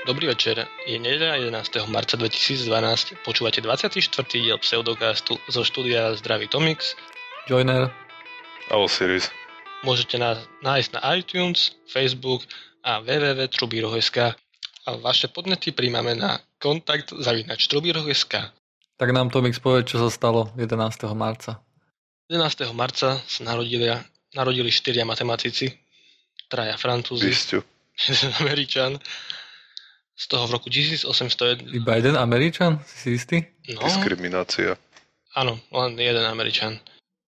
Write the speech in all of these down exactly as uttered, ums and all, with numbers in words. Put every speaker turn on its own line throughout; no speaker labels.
Dobrý večer, je nedeľa jedenásteho marca dvetisícdvanásť, počúvate dvadsiaty štvrtý diel Pseudocastu zo štúdia Zdravý Tomix,
Joiner
a Osiris.
Môžete nás nájsť na iTunes, Facebook a w w w bodka trubíroh bodka es ká a vaše podnety príjmame na kontakt zavináč trubíroh bodka es ká.
Tak nám Tomix povie, čo sa stalo jedenásteho marca.
jedenásteho marca sa narodili, narodili štyria matematici, traja Francúzi, jeden Američan. Z toho v roku tisícosemsto jeden...
Iba jeden Američan? Si si istý?
No,
diskriminácia.
Áno, len jeden Američan.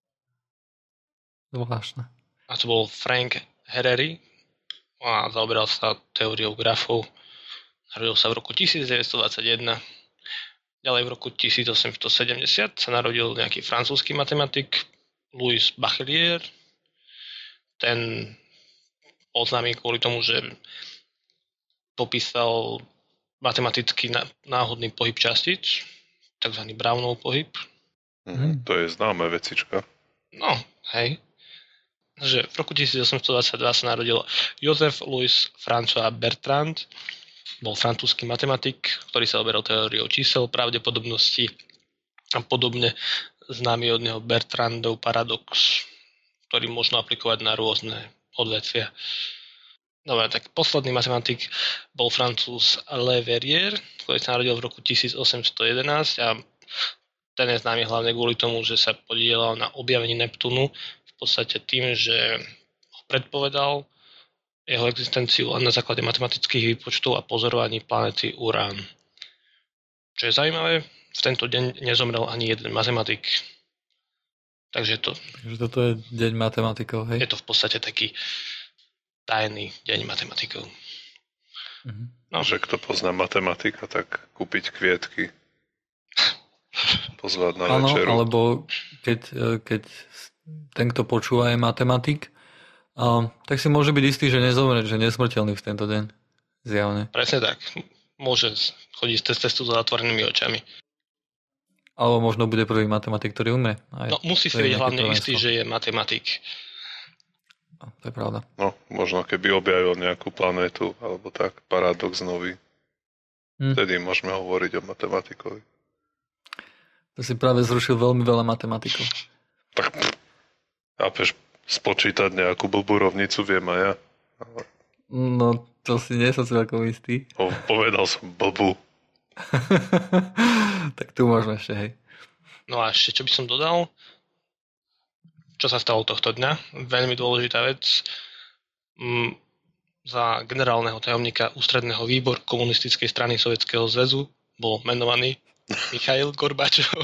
Zvláštne.
A to bol Frank Herreri a zaoberal sa teóriou grafov. Narodil sa v roku devätnásťstodvadsaťjeden. Ďalej v roku tisícosemstosedemdesiat sa narodil nejaký francúzsky matematik Louis Bachelier. Ten bol známy kvôli tomu, že popísal matematický náhodný pohyb častíc, takzvaný Brownov pohyb.
Mm, to je známa vecička.
No, hej. Že v roku tisícosemstodvadsaťdva sa narodil Joseph Louis François Bertrand. Bol francúzsky matematik, ktorý sa oberal teóriou čísel, pravdepodobnosti a podobne. Známy od neho Bertrandov paradox, ktorý možno aplikovať na rôzne odvetvia. Dobre, tak posledný matematik bol Francúz Le Verrier, ktorý sa narodil v roku tisícosemstojedenásť a ten je známy hlavne kvôli tomu, že sa podielal na objavení Neptúnu v podstate tým, že ho predpovedal jeho existenciu len na základe matematických výpočtov a pozorovaní planéty Urán. Čo je zaujímavé, v tento deň nezomrel ani jeden matematik. Takže to...
Takže toto je deň matematikov, hej?
Je to v podstate taký tajný deň matematikov.
Mm-hmm. No. Že kto pozná matematika, tak kúpiť kvietky. Pozvať na
ano,
večeru.
Alebo keď, keď ten, kto počúva, je matematik, a, tak si môže byť istý, že nezomre, že nesmrteľný v tento deň. Zjavne.
Presne tak. Môže chodiť cez cestu s zatvorenými očami.
Alebo možno bude prvý matematik, ktorý umre. Aj,
no musí si byť hlavne istý, že je matematik.
To je pravda.
No, možno keby objavil nejakú planétu, alebo tak, paradox nový. Hm. Vtedy môžeme hovoriť o matematikovi.
To si práve zrušil veľmi veľa matematikov.
Tak, chápeš, spočítať nejakú blbú rovnicu viem aj ja. Ale...
No, to si nie som celkom istý.
O, povedal som blbú.
Tak tu možno ešte, hej.
No a ešte, čo by som dodal? Čo sa stalo tohto dňa? Veľmi dôležitá vec. Mm, za generálneho tajomníka ústredného výboru komunistickej strany Sovietskeho zväzu bol menovaný Michail Gorbačov.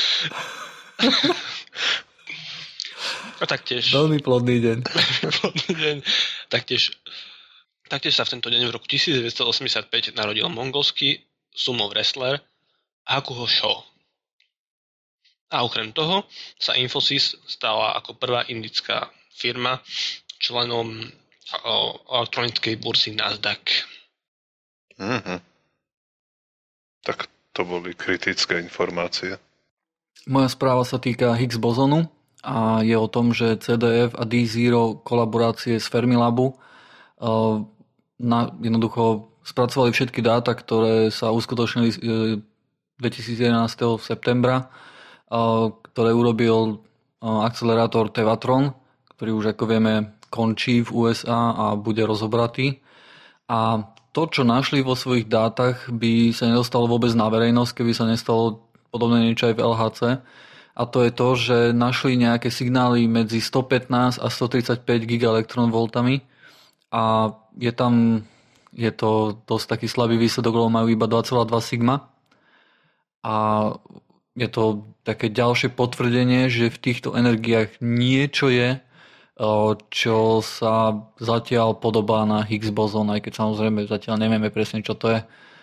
A taktiež...
Veľmi plodný deň.
plodný deň. Taktiež, taktiež sa v tento deň v roku devätnásťstoosemdesiatpäť narodil mongolský sumo wrestler Hakuho Show. A okrem toho sa Infosys stala ako prvá indická firma členom elektronickej burzy Nasdaq.
Mm-hmm. Tak to boli kritické informácie.
Moja správa sa týka Higgs bozonu a je o tom, že C D F a D Zero kolaborácie s Fermilabu na, jednoducho spracovali všetky dáta, ktoré sa uskutočnili dvetisícjedenásť septembra, ktoré urobil akcelerátor Tevatron, ktorý už ako vieme končí v U S A a bude rozobratý. A to, čo našli vo svojich dátach, by sa nedostalo vôbec na verejnosť, keby sa nestalo podobné niečo aj v L H C. A to je to, že našli nejaké signály medzi stopätnásť a stotridsaťpäť gigaelektronvoltami a je tam, je to dosť taký slabý výsledok, lebo majú iba dva celé dva sigma. A je to také ďalšie potvrdenie, že v týchto energiách niečo je, čo sa zatiaľ podobá na Higgs bozón, aj keď samozrejme zatiaľ nevieme presne, čo to je.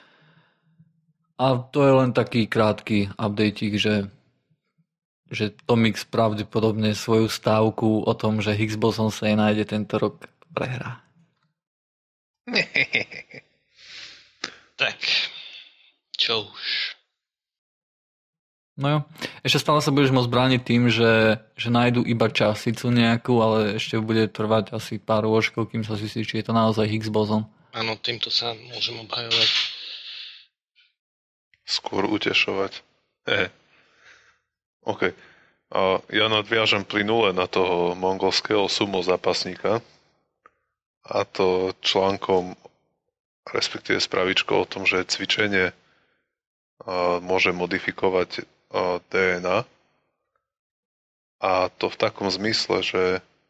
A to je len taký krátky updateík, že, že Tomix pravdepodobne svoju stávku o tom, že Higgs bozón sa jej nájde tento rok, prehrá.
Tak, čo už...
No jo, ešte stále sa budeš môcť brániť tým, že, že nájdu iba časticu nejakú, ale ešte bude trvať asi pár rôčkov, kým sa zistí, či je to naozaj Higgs bozón.
Áno, týmto sa môžem obhajovať.
Skôr utešovať. Eh. OK. A ja nadviažem plynule na toho mongolského sumo zápasníka a to článkom, respektíve spravičkou o tom, že cvičenie môže modifikovať dé en á a to v takom zmysle, že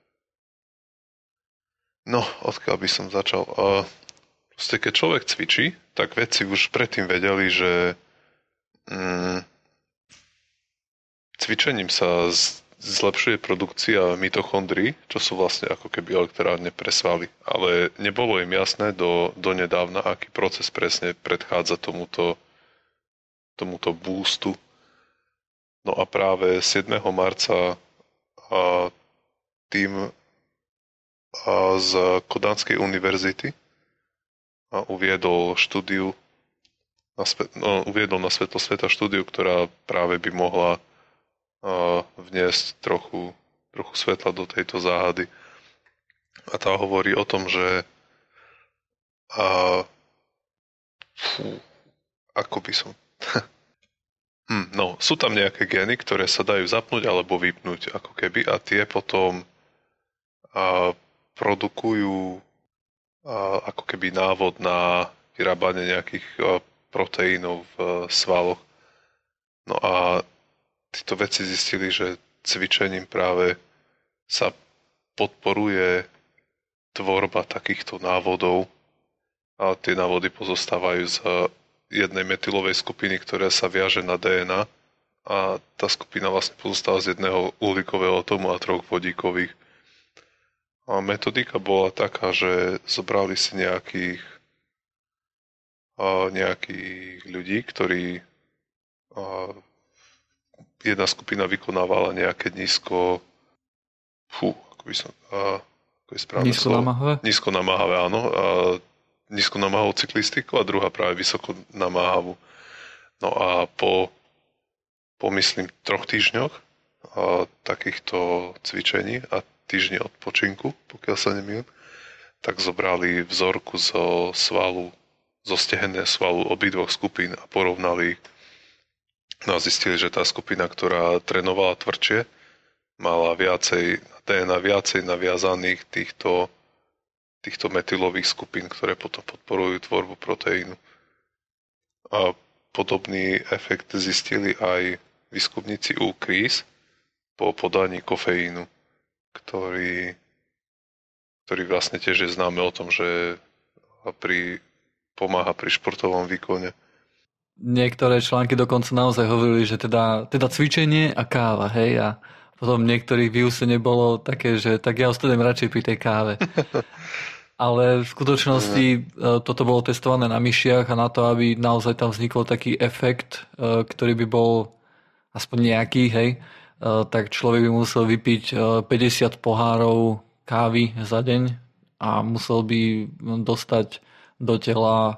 no, odkiaľ by som začal. Proste keď človek cvičí, tak vedci už predtým vedeli, že mm, cvičením sa z, zlepšuje produkcia mitochondrií, čo sú vlastne ako keby elektrárne pre svaly. Ale nebolo im jasné do, do nedávna, aký proces presne predchádza tomuto, tomuto boostu. No a práve siedmeho marca a tým a z Kodanskej univerzity a uviedol štúdiu na svet, no, uviedol na svetlo sveta štúdiu, ktorá práve by mohla a, vniesť trochu, trochu svetla do tejto záhady. A tá hovorí o tom, že a, fú, ako by som... hm, no, sú tam nejaké gény, ktoré sa dajú zapnúť alebo vypnúť, ako keby, a tie potom a, produkujú a, ako keby návod na vyrábanie nejakých a, proteínov v a, svaloch. No a títo vedci zistili, že cvičením práve sa podporuje tvorba takýchto návodov a tie návody pozostávajú z jednej metylovej skupiny, ktorá sa viaže na dé en á a tá skupina vlastne pozostáva z jedného uhlíkového atomu a troch vodíkových. A metodika bola taká, že zobrali si nejakých, a nejakých ľudí, ktorí a, jedna skupina vykonávala nejaké nízko fú, ako by som a, ako je správne
nízko namáhavé?
Nízko namáhavé, áno. A, nízko namáhavú cyklistiku a druhá práve vysoko namáhavú. No a po, po myslím, troch týždňoch a, takýchto cvičení a týždne odpočinku, pokiaľ sa nemýlim, tak zobrali vzorku zo svalu, zo stehenného svalu obidvoch skupín a porovnali ich. No a zistili, že tá skupina, ktorá trénovala tvrdšie, mala viacej, dé en á viacej naviazaných týchto, týchto metylových skupín, ktoré potom podporujú tvorbu proteínu. A podobný efekt zistili aj výskumníci u kríz po podaní kofeínu, ktorý, ktorý vlastne tiež je známe o tom, že pri, pomáha pri športovom výkone.
Niektoré články dokonca naozaj hovorili, že teda, teda cvičenie a káva, hej, a potom niektorých vyústenie bolo také, že tak ja ostanem radšej pri tej káve. Ale v skutočnosti toto bolo testované na myšiach a na to, aby naozaj tam vznikol taký efekt, ktorý by bol aspoň nejaký, hej, tak človek by musel vypiť päťdesiat pohárov kávy za deň a musel by dostať do tela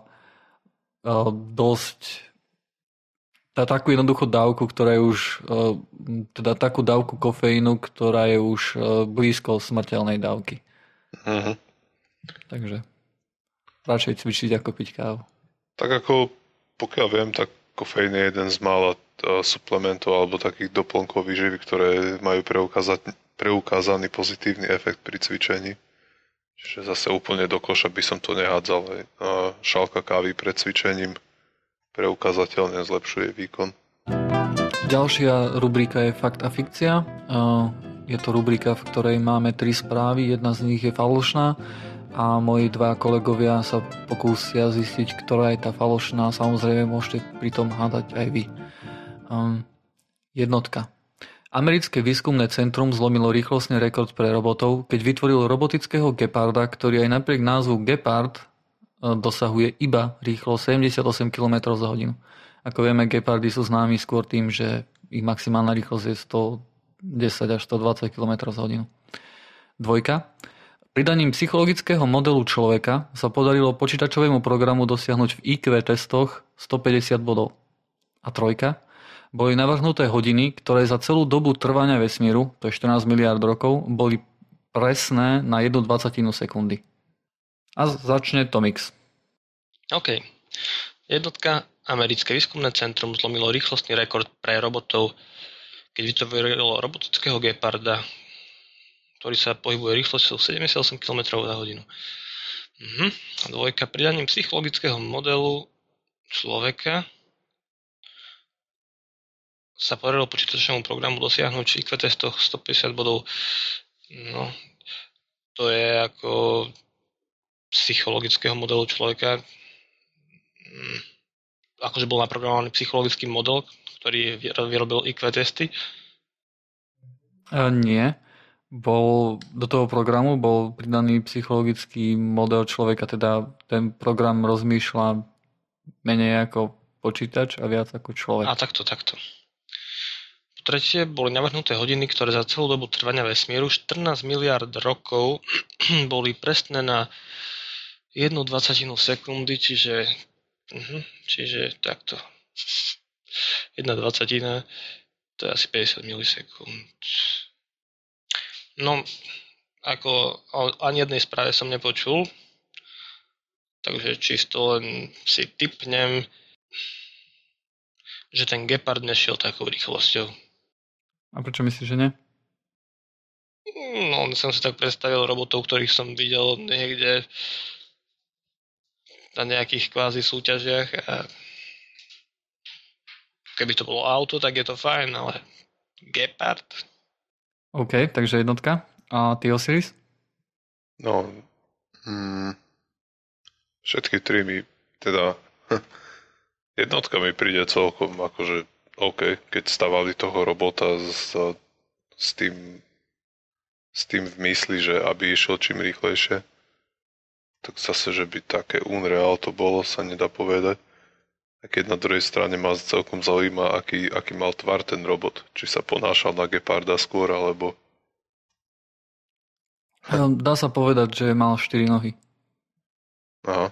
dosť takú jednoduchú dávku, ktorá je už teda takú dávku kofeínu, ktorá je už blízko smrteľnej dávky. Uh-huh. Takže radšej cvičiť ako piť kávu.
Tak ako pokiaľ viem, tak kofeín je jeden z mála suplementov alebo takých doplnkov výživy, ktoré majú preukázaný pozitívny efekt pri cvičení. Čiže zase úplne do koša by som to nehádzal. Šálka kávy pred cvičením preukázateľne zlepšuje výkon.
Ďalšia rubrika je fakt a fikcia. Je to rubrika, v ktorej máme tri správy. Jedna z nich je falošná a moji dva kolegovia sa pokúsia zistiť, ktorá je tá falošná. Samozrejme môžete pri tom hádať aj vy. Um, jednotka. Americké výskumné centrum zlomilo rýchlostný rekord pre robotov, keď vytvorilo robotického geparda, ktorý aj napriek názvu Gepard dosahuje iba rýchlosť sedemdesiatosem kilometrov za hodinu. Ako vieme, gepardy sú známi skôr tým, že ich maximálna rýchlosť je stodesať až stodvadsať kilometrov za hodinu. Dvojka. Pridaním psychologického modelu človeka sa podarilo počítačovému programu dosiahnuť v í kvé testoch stopäťdesiat bodov. A trojka. Boli navrhnuté hodiny, ktoré za celú dobu trvania vesmíru, to je štrnásť miliárd rokov, boli presné na jednu dvacatinu sekundy. A začne Tomix.
OK. Jednotka. Americké výskumné centrum zlomilo rýchlostný rekord pre robotov, keď vytvorilo robotického geparda, ktorý sa pohybuje rýchlosťou sedemdesiatosem kilometrov za hodinu. Mhm. A dvojka. Pridaním psychologického modelu človeka sa podarilo počítačovému programu dosiahnuť v í kvé testoch stopäťdesiat bodov. No, to je ako psychologického modelu človeka. Hm. Akože bol naprogramovaný psychologický model, ktorý vyrobil í kvé testy?
E, nie. Bol, do toho programu bol pridaný psychologický model človeka, teda ten program rozmýšľa menej ako počítač a viac ako človek.
A takto, takto. Po tretie boli navrhnuté hodiny, ktoré za celú dobu trvania vesmíru štrnásť miliárd rokov boli presné na jednu dvacatinu sekundy, čiže Uh-huh. Čiže takto. Jedna dvacatina, to je asi päťdesiat milisekúnd. No, ako ani jednej správe som nepočul, takže čisto len si tipnem, že ten gepard nešiel takou rýchlosťou.
A prečo myslíš, že nie?
No, som si tak predstavil robotov, ktorých som videl niekde na nejakých kvázi súťažiach a keby to bolo auto, tak je to fajn, ale gepard.
OK, takže jednotka. A ty, Osiris?
No, mm, všetky tri mi, teda jednotka mi príde celkom akože OK, keď stavali toho robota s, s tým s tým v mysli, že aby išiel čím rýchlejšie. Tak zase, že by také unreal to bolo, sa nedá povedať. A keď na druhej strane ma celkom zaujíma, aký, aký mal tvar ten robot. Či sa ponášal na geparda skôr, alebo...
Dá sa povedať, že mal štyri nohy.
Aha.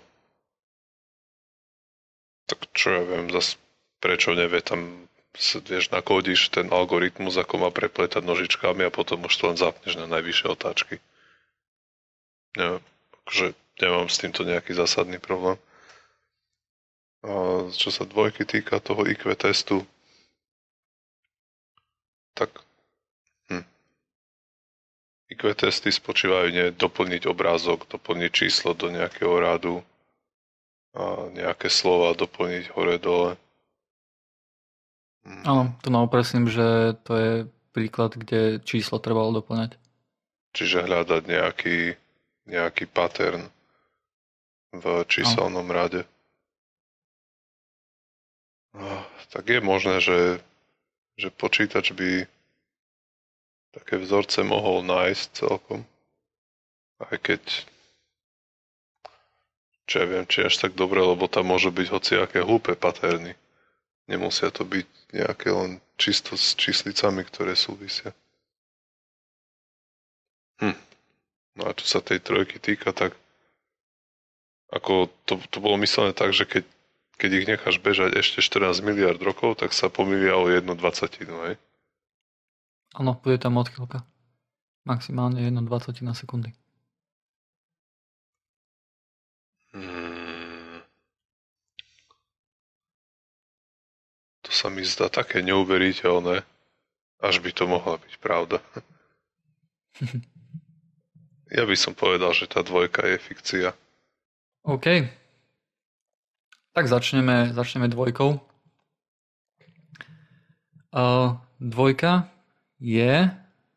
Tak čo ja viem, zase prečo nevie, tam vieš, nakódiš ten algoritmus, ako má prepletať nožičkami a potom už to len zapneš na najvyššie otáčky. Neviem, akože nemám s týmto nejaký zásadný problém. A čo sa dvojky týka toho í kvé testu, tak hm. í kvé testy spočívajú nie doplniť obrázok, doplniť číslo do nejakého radu a nejaké slova doplniť hore-dole.
Áno, to naopresím, že to je príklad, kde číslo trebalo doplňať. Čiže
hľadať nejaký, nejaký pattern v číselnom no. rade. Tak je možné, že, že počítač by také vzorce mohol nájsť celkom. Aj keď čo ja viem, či až tak dobre, lebo tam môže byť hociaké hlúpe paterny. Nemusia to byť nejaké len čisto s číslicami, ktoré súvisia. Hm. No a čo sa tej trojky týka, tak ako to, to bolo myslené tak, že keď, keď ich necháš bežať ešte štrnásť miliárd rokov, tak sa pomýlia o jednu dvacatinu, hej?
Áno, bude tam odchýlka. Maximálne jedna dvacatina sekundy.
Hmm. To sa mi zdá také neuveriteľné, až by to mohla byť pravda. Ja by som povedal, že tá dvojka je fikcia.
OK. Tak začneme, začneme dvojkou. Uh, dvojka je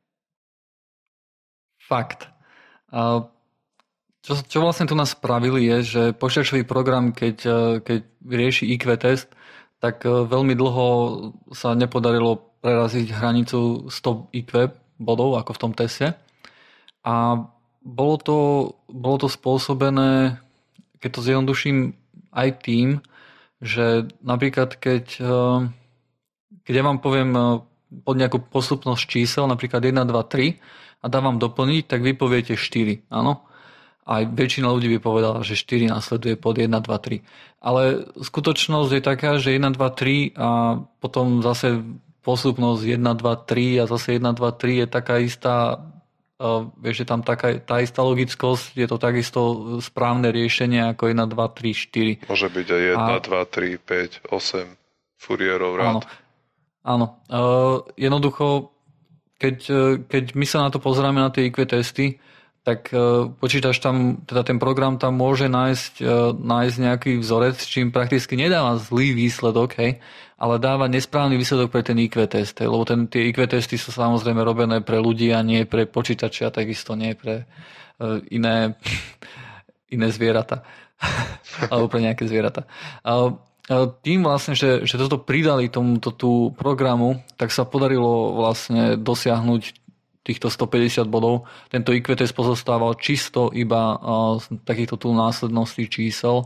fakt. Uh, čo, čo vlastne tu nás spravili je, že počítačový program, keď, keď rieši í kvé test, tak veľmi dlho sa nepodarilo preraziť hranicu sto í kvé bodov, ako v tom teste. A bolo to, bolo to spôsobené, keď to zjednoduším, aj tým, že napríklad keď, keď ja vám poviem pod nejakú postupnosť čísel, napríklad jeden, dva, tri a dávam doplniť, tak vy poviete štyri, áno? Aj väčšina ľudí by povedala, že štyri nasleduje pod jeden, dva, tri. Ale skutočnosť je taká, že jeden, dva, tri a potom zase postupnosť jeden, dva, tri a zase jeden, dva, tri je taká istá Uh, vieš, je tam taká, tá istá logickosť, je to takisto správne riešenie ako jedna, dva, tri, štyri.
Môže byť aj jedna, dva, tri, päť, osem Fourierov rád.
Áno, áno. Uh, jednoducho, keď, keď my sa na to pozeráme na tie í kvé testy, tak uh, počítač tam, teda ten program tam môže nájsť, uh, nájsť nejaký vzorec, čím prakticky nedáva zlý výsledok, hej, ale dáva nesprávny výsledok pre ten í kvé test, hej, lebo ten, tie í kvé testy sú samozrejme robené pre ľudí a nie pre počítače a takisto nie pre uh, iné, iné zvieratá. alebo pre nejaké zvieratá. Uh, Tým vlastne, že, že toto pridali tomuto tú programu, tak sa podarilo vlastne dosiahnuť týchto stopäťdesiat bodov. Tento í kvé test pozostával čisto iba z takýchto tu následností čísel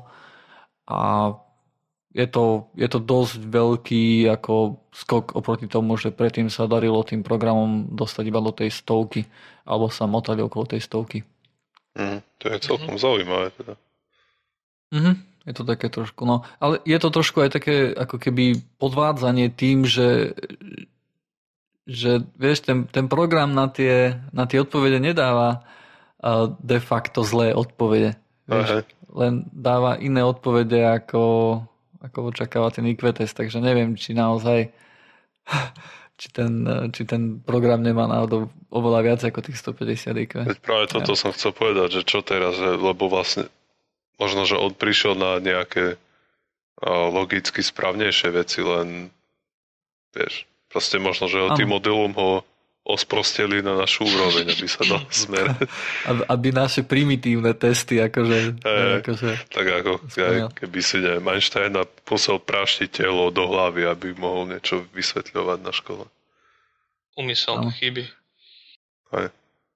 a je to, je to dosť veľký ako skok oproti tomu, že predtým sa darilo tým programom dostať iba do tej stovky alebo sa motali okolo tej stovky.
Mm, to je celkom mm. zaujímavé teda.
Mhm. Je to také trošku, no. Ale je to trošku aj také ako keby podvádzanie tým, že, že vieš, ten, ten program na tie, na tie odpovede nedáva uh, de facto zlé odpovede. Vieš, len dáva iné odpovede, ako, ako očakáva ten í kvé test. Takže neviem, či naozaj či ten, či ten program nemá náhodou oveľa viac ako tých stopäťdesiat í kvé.
Veď práve toto ja. som chcel povedať, že čo teraz, lebo vlastne možno, že on prišiel na nejaké logicky správnejšie veci, len vieš, proste možno, že ano. Tým modelom ho osprostili na našu úroveň, aby sa dal zmerať.
Aby naše primitívne testy, akože...
E,
akože
tak ako, aj, keby si neviem, Einstein musel práštiť telo do hlavy, aby mohol niečo vysvetľovať na škole.
Úmyselné chyby.
Aj.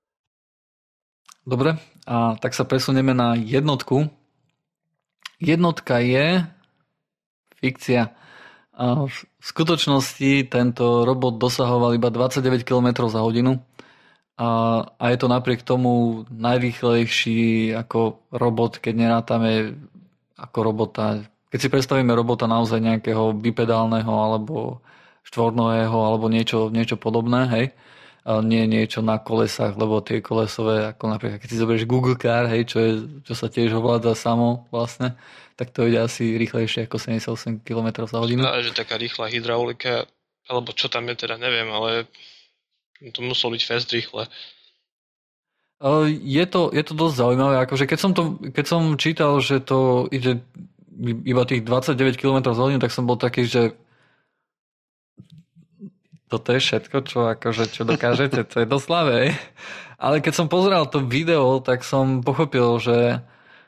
Dobre, a tak sa presunieme na jednotku. Jednotka je fikcia. V skutočnosti tento robot dosahoval iba dvadsaťdeväť kilometrov za hodinu a, a je to napriek tomu najrýchlejší ako robot, keď nerátame ako robota. Keď si predstavíme robota naozaj nejakého bipedálneho alebo štvornohého alebo niečo, niečo podobné, hej, a nie niečo na kolesách, lebo tie kolesové, ako napríklad, keď si zoberieš Google Car, hej, čo, je, čo sa tiež ovláda samo vlastne, tak to ide asi rýchlejšie ako sedemdesiatosem kilometrov za hodinu.
Znamená, že taká rýchla hydraulika, alebo čo tam je teda, neviem, ale to muselo byť fest rýchle.
Je to, je to dosť zaujímavé, akože keď som, to, keď som čítal, že to ide iba tých dvadsaťdeväť kilometrov za hodinu, tak som bol taký, že toto je všetko, čo, akože, čo dokážete, to je dosť slabé. Ale keď som pozeral to video, tak som pochopil, že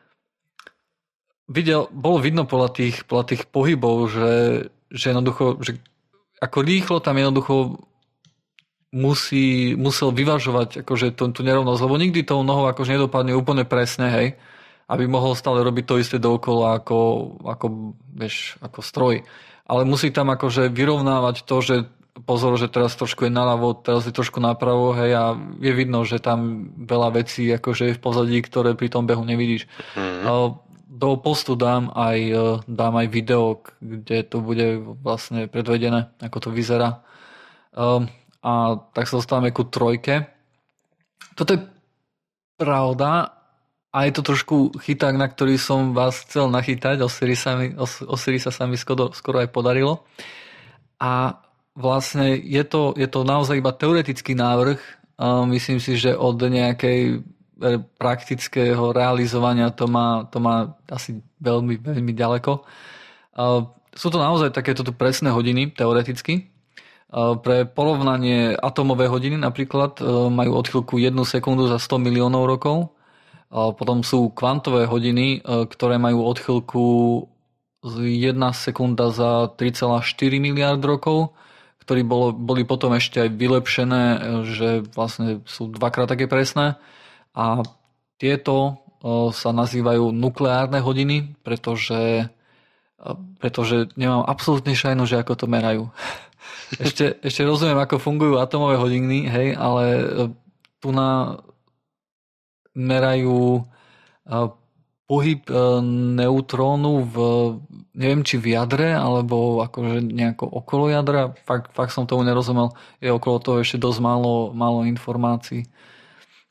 videl, bolo vidno podľa tých, podľa tých pohybov, že, že jednoducho, že ako rýchlo tam jednoducho musí, musel vyvažovať akože tú, tú nerovnosť, lebo nikdy tou nohou akože nedopadne úplne presne, hej, aby mohol stále robiť to isté dookola ako, ako, vieš, ako stroj. Ale musí tam akože vyrovnávať to, že pozor, že teraz trošku je naľavo, teraz je trošku napravo, hej, a je vidno, že tam veľa vecí akože je v pozadí, ktoré pri tom behu nevidíš. Mm-hmm. Do postu dám aj, dám aj video, kde to bude vlastne predvedené, ako to vyzerá. A tak sa dostávame ku trojke. Toto je pravda a je to trošku chyták, na ktorý som vás chcel nachytať, o Siri sa mi skoro, skoro aj podarilo. A vlastne je to, je to naozaj iba teoretický návrh. Myslím si, že od nejakej praktického realizovania to má, to má asi veľmi, veľmi ďaleko. Sú to naozaj takéto presné hodiny, teoreticky. Pre porovnanie atómové hodiny napríklad majú odchýlku jednu sekundu za sto miliónov rokov. Potom sú kvantové hodiny, ktoré majú odchýlku jedna sekunda za tri celé štyri miliárd rokov, ktorí bolo, boli potom ešte aj vylepšené, že vlastne sú dvakrát také presné. A tieto sa nazývajú nukleárne hodiny, pretože, pretože nemám absolútne šajnu, že ako to merajú. Ešte, ešte rozumiem, ako fungujú atomové hodiny, hej, ale tu na merajú pohyb neutrónu v, neviem, či v jadre, alebo akože nejako okolo jadra. Fakt, fakt som tomu nerozumel. Je okolo toho ešte dosť málo, málo informácií.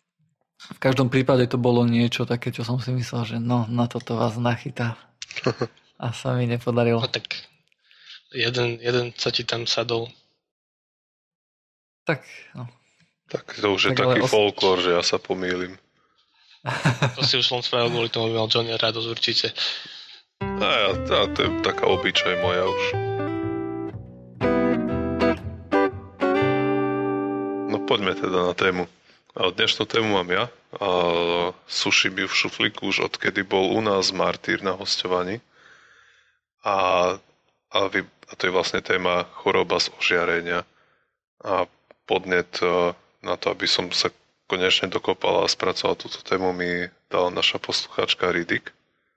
V každom prípade to bolo niečo také, čo som si myslel, že no, na toto vás nachytá. A sa mi nepodarilo.
No tak jeden, jeden sa ti tam sadol.
Tak, no.
Tak to už je
Tak
taký
ale os-
folklór, že ja sa pomýlim.
To si už len spravil kvôli tomu, aby mal Johnny radosť určite.
A ja, a to je taká obyčaj moja už. No poďme teda na tému. A dnešnú tému mám ja. A suším ju v šuflíku už odkedy bol u nás Martýr na hosťovaní. A, a, vy, a to je vlastne téma choroba z ožiarenia. A podnet na to, aby som sa konečne dokopal a spracoval túto tému, mi dala naša poslucháčka Ridik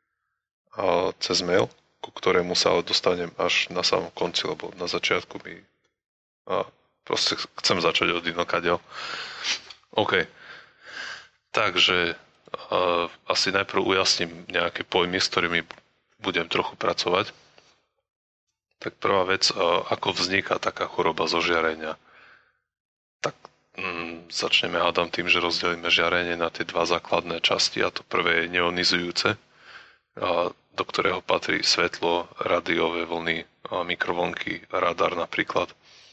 a cez mail, ku ktorému sa ale dostanem až na samom konci, lebo na začiatku mi a proste chcem začať od inokadiaľ. OK. Takže uh, asi najprv ujasním nejaké pojmy, s ktorými budem trochu pracovať. Tak prvá vec, uh, ako vzniká taká choroba zo žiarenia. Tak mm, začneme hádam tým, že rozdelíme žiarenie na tie dva základné časti a to prvé je neonizujúce, a do ktorého patrí svetlo, rádiové vlny, a mikrovlnky, radar napríklad.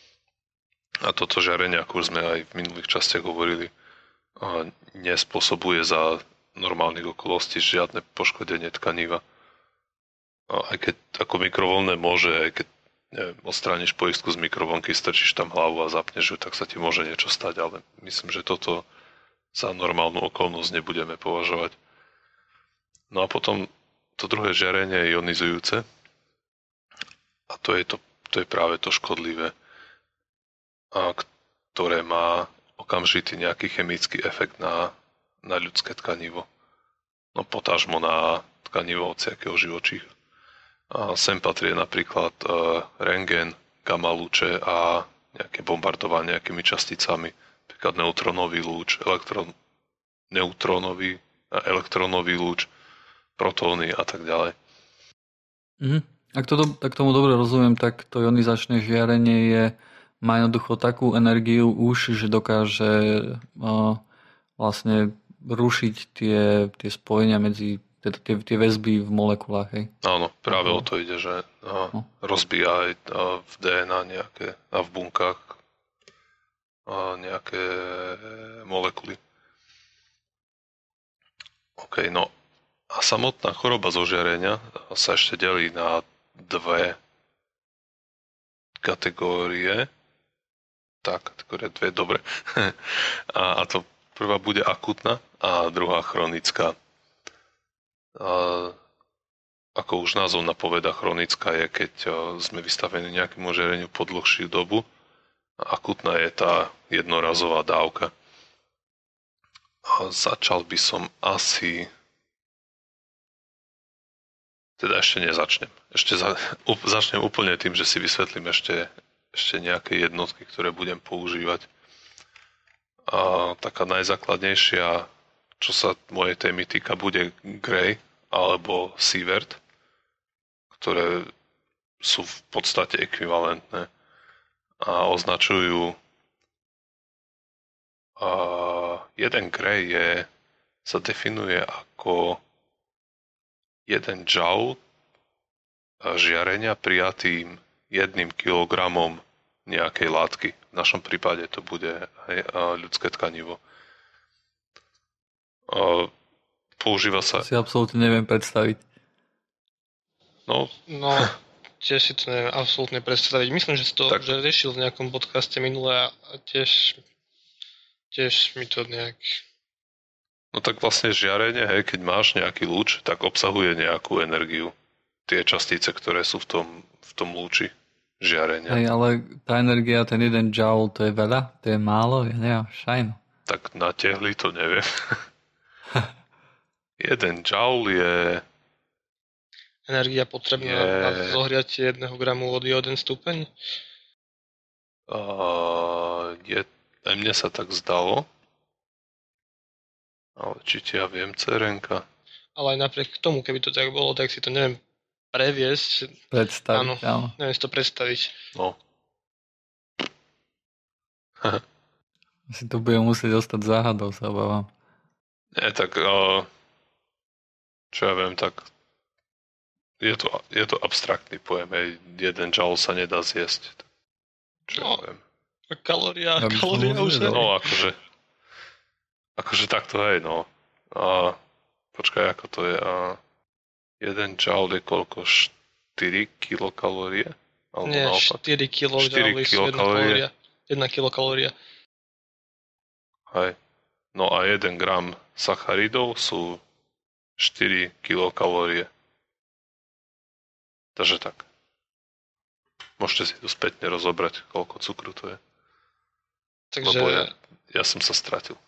A toto žiarenie, ako už sme aj v minulých častiach hovorili, a nespôsobuje za normálnych okolností žiadne poškodenie tkaniva. A aj keď ako mikrovlnné môže, aj keď neviem, odstrániš poistku z mikrovlnky, strčíš tam hlavu a zapneš ju, tak sa ti môže niečo stať, ale myslím, že toto za normálnu okolnosť nebudeme považovať. No a potom to druhé žiarenie je ionizujúce a to je, to, to je práve to škodlivé, a ktoré má okamžitý nejaký chemický efekt na, na ľudské tkanivo. No potážmo na tkanivo hociakého živočícha. A sem patrí napríklad uh, rentgen, gamma lúče a nejaké bombardovanie nejakými časticami, napríklad neutronový lúč, elektron, neutronový a elektronový lúč, protóny a tak ďalej.
Mhm. Ak to do, tak tomu dobre rozumiem, tak to ionizačné žiarenie je, má jednoducho takú energiu už, že dokáže uh, vlastne rušiť tie, tie spojenia medzi Tie, tie, tie väzby v molekulách, hej?
Áno, práve o to ide, že a,
no.
rozbíja aj a v dé en á nejaké, a v bunkách a nejaké molekuly. OK, no a samotná choroba zo žiarenia sa ešte delí na dve kategórie. Tak, kategórie dve, dobre. a, a to prvá bude akutná a druhá chronická. A ako už názov napoveda, chronická je, keď sme vystavení nejakému ožiareniu po dlhšiu dobu. A akutná je tá jednorazová dávka. A začal by som asi... Teda ešte nezačnem. Ešte za... začnem úplne tým, že si vysvetlím ešte, ešte nejaké jednotky, ktoré budem používať. A taká najzákladnejšia, čo sa mojej témy týka, bude Gray alebo Sievert, ktoré sú v podstate ekvivalentné a označujú a jeden Gray je, sa definuje ako jeden joule žiarenia prijatým jedným kilogramom nejakej látky. V našom prípade to bude aj ľudské tkanivo. A používa sa...
Si absolútne neviem predstaviť.
No,
No, tiež si to neviem absolútne predstaviť. Myslím, že si to
Tak.
že riešil v nejakom podcaste minule a tiež, tiež mi to nejak...
no tak vlastne žiarenie, hej, keď máš nejaký lúč, tak obsahuje nejakú energiu. Tie častice, ktoré sú v tom, v tom lúči žiarenia.
Hej, ale tá energia, ten jeden joule, to je veľa? To je málo? Ja neviem, šajno.
Tak na tehli to neviem. jeden joule je...
Energia potrebná
Je-
na zohriatie jedného gramu vody o jeden stupeň.
Uh, je aj mne sa tak zdalo. Ale či ti ja viem, cerenka.
Ale aj napriek tomu, keby to tak bolo, tak si to neviem previesť.
Predstaviť,
Áno.
áno.
Neviem si to predstaviť.
No.
Si to budem musieť ostať záhadou, sa obávam.
Nie, tak uh, čo ja viem, tak je to, je to abstraktný pojem, hej. Jeden joule sa nedá zjesť. Čo
No,
ja viem.
kalória,
Ja by som
kalória
ho
už
zvedel.
je.
No, akože, akože takto, hej, no. A, počkaj, ako to je. A, jeden joule je koľko? štyri kilokalórie? Alebo
Nie,
naopak?
štyri kilojouly
štyri
sú jedna
kilokalórie.
kalória. jedna kilokalória.
Hej. No a jeden gram sacharidov sú štyri kilokalórie. Takže tak. Môžete si to spätne rozobrať, koľko cukru to je.
Takže...
Lebo ja, ja som sa stratil.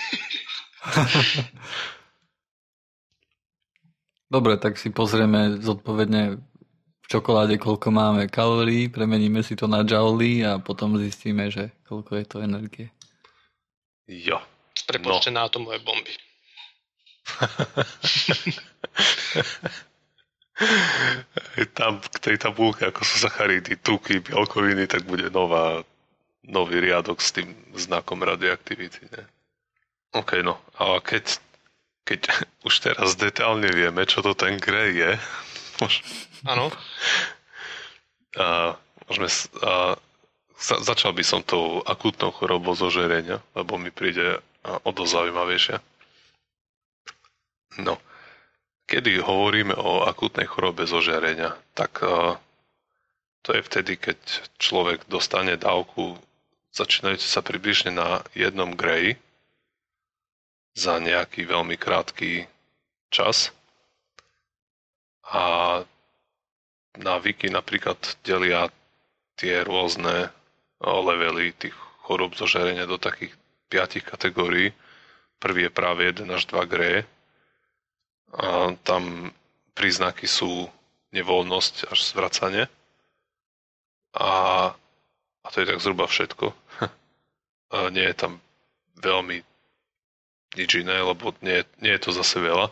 Dobre, tak si pozrieme zodpovedne v čokoláde, koľko máme kalórií, premeníme si to na jouly a potom zistíme, že koľko je to energie.
Jo.
Prepočte no. na atomové bomby.
Tam k tej tabulke, ako sú sacharidy, tuky, bielkoviny, tak bude nová, nový riadok s tým znakom radioaktivity. Ne? OK, no. A keď, keď už teraz detálne vieme, čo to ten grej je,
áno.
A môžeme... A, za, začal by som tou akútnou chorobou zožerenia, lebo mi príde o dosť zaujímavejšia. No. Kedy hovoríme o akútnej chorobe zožerenia, tak uh, to je vtedy, keď človek dostane dávku začínajúce sa približne na jednom greji za nejaký veľmi krátky čas. A na Wiki napríklad delia tie rôzne levely tých chorób zožerenia do takých piatich kategórií. Prvý je práve jeden až dva greje. A tam príznaky sú nevoľnosť až zvracanie. A, a to je tak zhruba všetko. A nie je tam veľmi nič iné, lebo nie, nie je to zase veľa.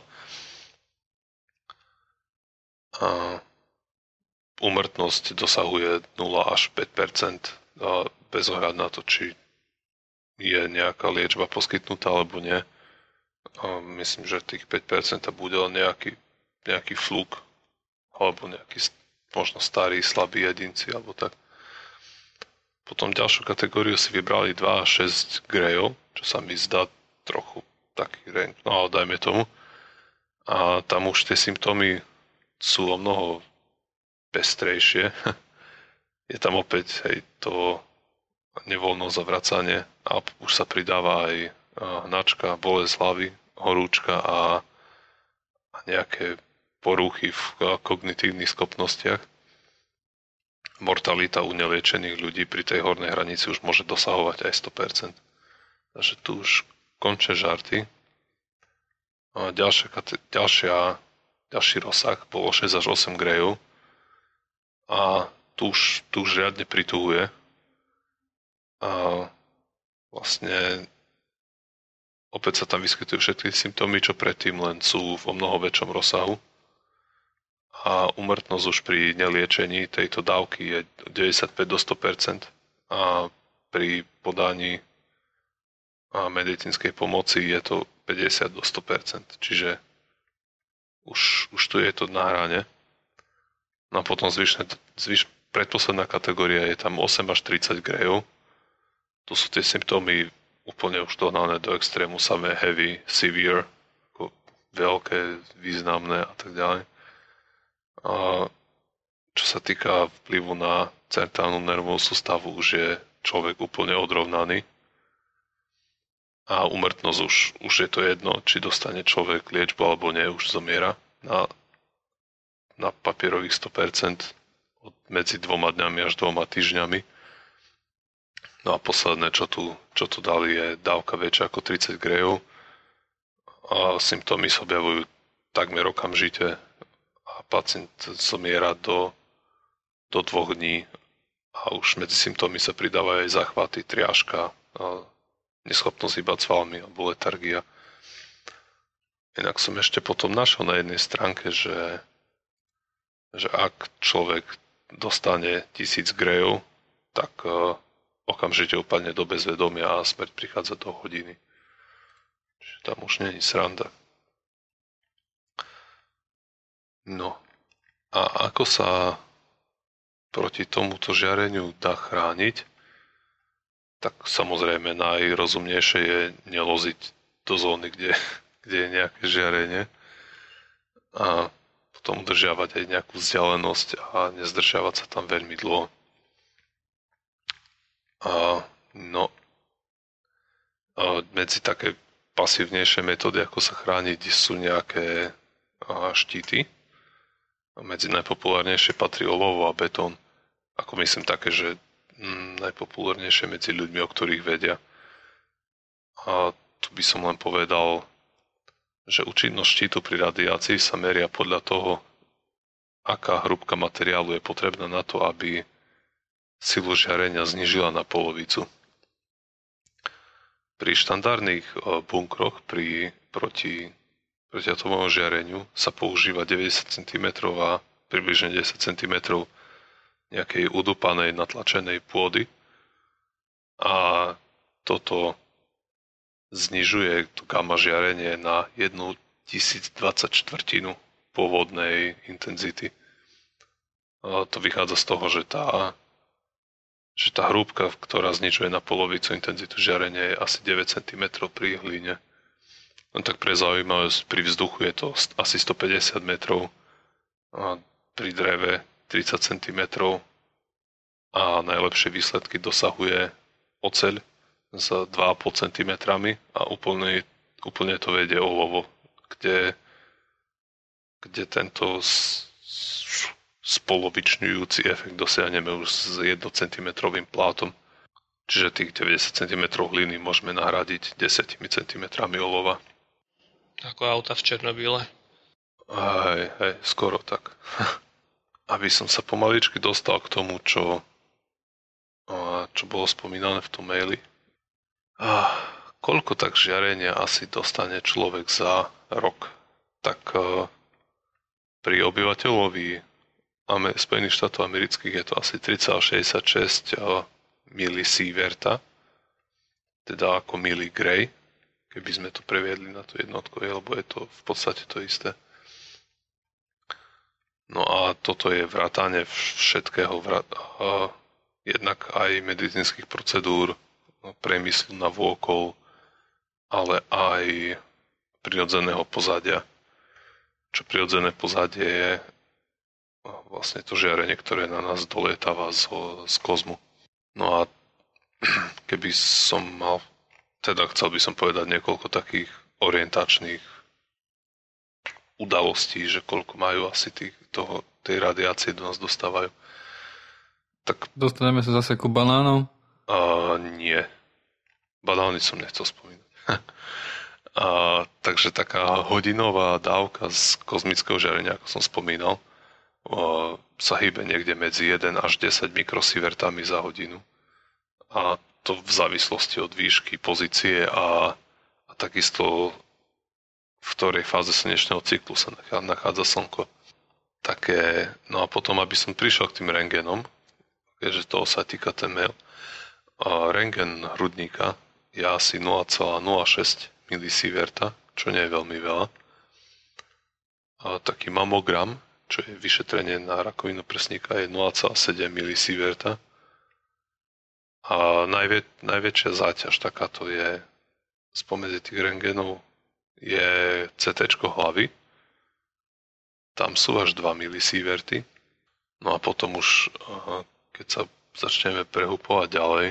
A úmrtnosť dosahuje nula až päť percent bez ohľadu na to, či je nejaká liečba poskytnutá alebo nie. A myslím, že tých päť percent bude len nejaký, nejaký fluk alebo nejaký možno starý, slabý jedinci alebo tak. Potom ďalšiu kategóriu si vybrali dva až šesť grejov, čo sa mi zdá trochu taký range, no ale dajme tomu. A tam už tie symptómy sú o mnoho pestrejšie. Je tam opäť hej, to nevoľno zavracanie a už sa pridáva aj hnačka, bolesť hlavy, horúčka a, a nejaké poruchy v kognitívnych schopnostiach. Mortalita u neliečených ľudí pri tej hornej hranici už môže dosahovať aj sto percent. Takže tu už končia žarty. A ďalšia, ďalšia, ďalší rozsah bolo šesť až osem grejov a tu už, tu už riadne prituhuje. A vlastne opäť sa tam vyskytujú všetky symptómy, čo predtým len sú v o mnoho väčšom rozsahu. A úmrtnosť už pri neliečení tejto dávky je deväťdesiatpäť do sto percent a pri podaní a medicínskej pomoci je to päťdesiat do sto percent. Čiže už, už tu je to na hrane. No a potom zvyšné, zvyš, predposledná kategória je tam osem až tridsať grejov. Tu sú tie symptómy úplne už dohnané do extrému, samé heavy, severe, ako veľké, významné a tak ďalej. A čo sa týka vplyvu na centrálnu nervovú sústavu, už je človek úplne odrovnaný. A úmrtnosť už, už je to jedno, či dostane človek liečbu alebo nie, už zomiera na, na papierových sto percent od medzi dvoma dňami až dvoma týždňami. No a posledné, čo tu, čo tu dali, je dávka väčšia ako tridsať grejov. A symptómy sa objavujú takmer okamžite a pacient zomiera do, do dvoch dní a už medzi symptómy sa pridávajú aj záchvaty, triažka, neschopnosť hýbať svalmi alebo letargia. Inak som ešte potom našiel na jednej stránke, že, že ak človek dostane tisíc grejov, tak uh, okamžite upadne do bezvedomia a smrť prichádza do hodiny. Čiže tam už není sranda. No a ako sa proti tomuto žiareniu dá chrániť, tak samozrejme najrozumnejšie je neloziť do zóny, kde, kde je nejaké žiarenie a potom udržiavať aj nejakú vzdialenosť a nezdržiavať sa tam veľmi dlho. A no, a medzi také pasívnejšie metódy, ako sa chrániť, sú nejaké a, štíty. A medzi najpopulárnejšie patrí olovo a betón. Ako myslím také, že mm, najpopulárnejšie medzi ľuďmi, o ktorých vedia. A tu by som len povedal, že účinnosť štítu pri radiácii sa meria podľa toho, aká hrúbka materiálu je potrebná na to, aby silu žiarenia znížila na polovicu. Pri štandardných bunkroch pri, proti protiatomovému žiareniu sa používa deväťdesiat centimetrov a približne desať centimetrov nejakej udupanej, natlačenej pôdy. A toto znižuje to gamma žiarenie na jednu tisícdvadsaťštvrtinu pôvodnej intenzity. A to vychádza z toho, že tá, že tá hrúbka, ktorá znižuje na polovicu intenzitu žiarenia, je asi deväť centimetrov pri hline. No tak pre zaujímavosť, pri vzduchu je to asi stopäťdesiat metrov, a pri dreve tridsať centimetrov a najlepšie výsledky dosahuje oceľ s dva a pol centimetra a úplne, úplne to vedie olovo, kde, kde tento spolovičňujúci efekt dosiahneme už s jednocentimetrovým plátom. Čiže tých deväťdesiat centimetrov hliny môžeme nahradiť desať centimetrov olova.
Ako auta v Černobyle.
Hej, hej, skoro tak. Aby som sa pomaličky dostal k tomu, čo, čo bolo spomínané v tom maili. Koľko tak žiarenia asi dostane človek za rok? Tak pri obyvateľovi Spojených štátov amerických je to asi tri celé šesťdesiatšesť milisieverta, teda ako miligray, keby sme to previedli na tú jednotku, lebo je to v podstate to isté. No a toto je vrátane všetkého, vrát, a jednak aj medicínskych procedúr, priemyslu na vôkol, ale aj prirodzeného pozadia. Čo prirodzené pozadie je vlastne to žiarenie, ktoré na nás dolietáva z, z kozmu. No a keby som mal, teda chcel by som povedať niekoľko takých orientačných udalostí, že koľko majú asi tých, toho, tej radiácie do nás dostávajú. Tak,
dostaneme sa zase ku banánov?
Uh, nie. Banány som nechcel spomínať. uh, takže taká hodinová dávka z kozmického žiarenia, ako som spomínal, uh, sa hýbe niekde medzi jeden až desať mikrosievertami za hodinu. A to v závislosti od výšky, pozície a, a takisto v ktorej fáze slnečného cyklu sa nachádza Slnko. Také, no a potom, aby som prišiel k tým rentgenom, keďže toho sa týka ten mail, a rentgen hrudníka je asi nula celá nula šesť milisieverta, čo nie je veľmi veľa. A taký mamogram, čo je vyšetrenie na rakovinu prsníka, je nula celá sedem milisieverta. A najvä, najväčšia záťaž takáto je spomedzi tých rentgenov je cé téčko hlavy. Tam sú až dva milisieverty. No a potom už, keď sa začneme prehupovať ďalej,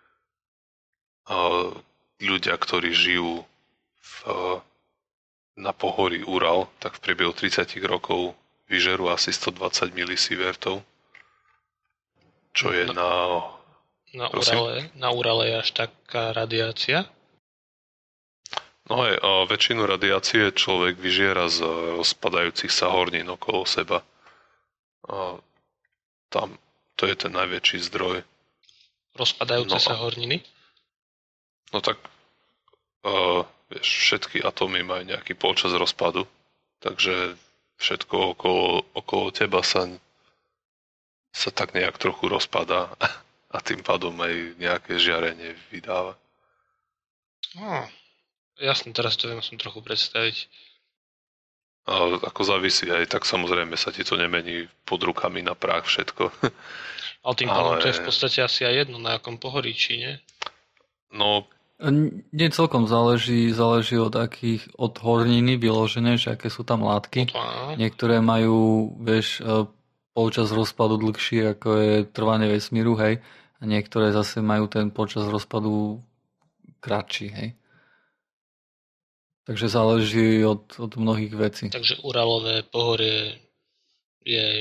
ľudia, ktorí žijú v, na pohorí Ural, tak v priebehu tridsať rokov vyžerú asi stodvadsať milisievertov, čo je
no,
na...
Na Urale, na Urale je až taká radiácia?
No aj, a väčšinu radiácie človek vyžiera z rozpadajúcich sa hornín okolo seba. A tam to je ten najväčší zdroj.
Rozpadajúce
no,
sa horniny?
No tak uh, vieš, všetky atómy majú nejaký polčas rozpadu, takže všetko okolo, okolo teba sa, sa tak nejak trochu rozpadá a tým pádom aj nejaké žiarenie vydáva.
Oh. Jasne, teraz to viem som trochu predstaviť.
A ako závisí aj, tak samozrejme sa ti to nemení pod rukami na prach všetko.
Ale tým pádom
Ale-
to je v podstate asi aj jedno, na akom pohorí, či nie?
No,
Nie celkom záleží, záleží od akých, od horniny vyložené, že aké sú tam látky.
To áno.
Niektoré majú, vieš, e, počas rozpadu dlhšie, ako je trvanie vesmíru, hej. A niektoré zase majú ten počas rozpadu kratší, hej. Takže záleží od, od mnohých vecí.
Takže Uralové pohorie je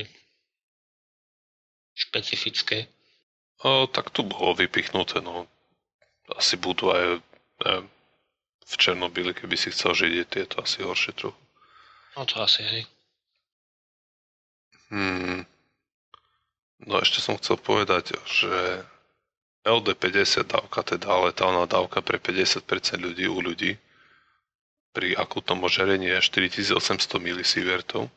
špecifické.
o, tak tu bolo vypichnuté, no. Asi budú aj neviem, v Černobyle, keby si chcel žiť, je tieto asi horšie trochu.
No to asi, hej.
Hmm. No ešte som chcel povedať, že el dé päťdesiat dávka, teda letálna dávka pre päťdesiat percent ľudí u ľudí pri akutnom ožerení je štyritisícosemsto milisievertov.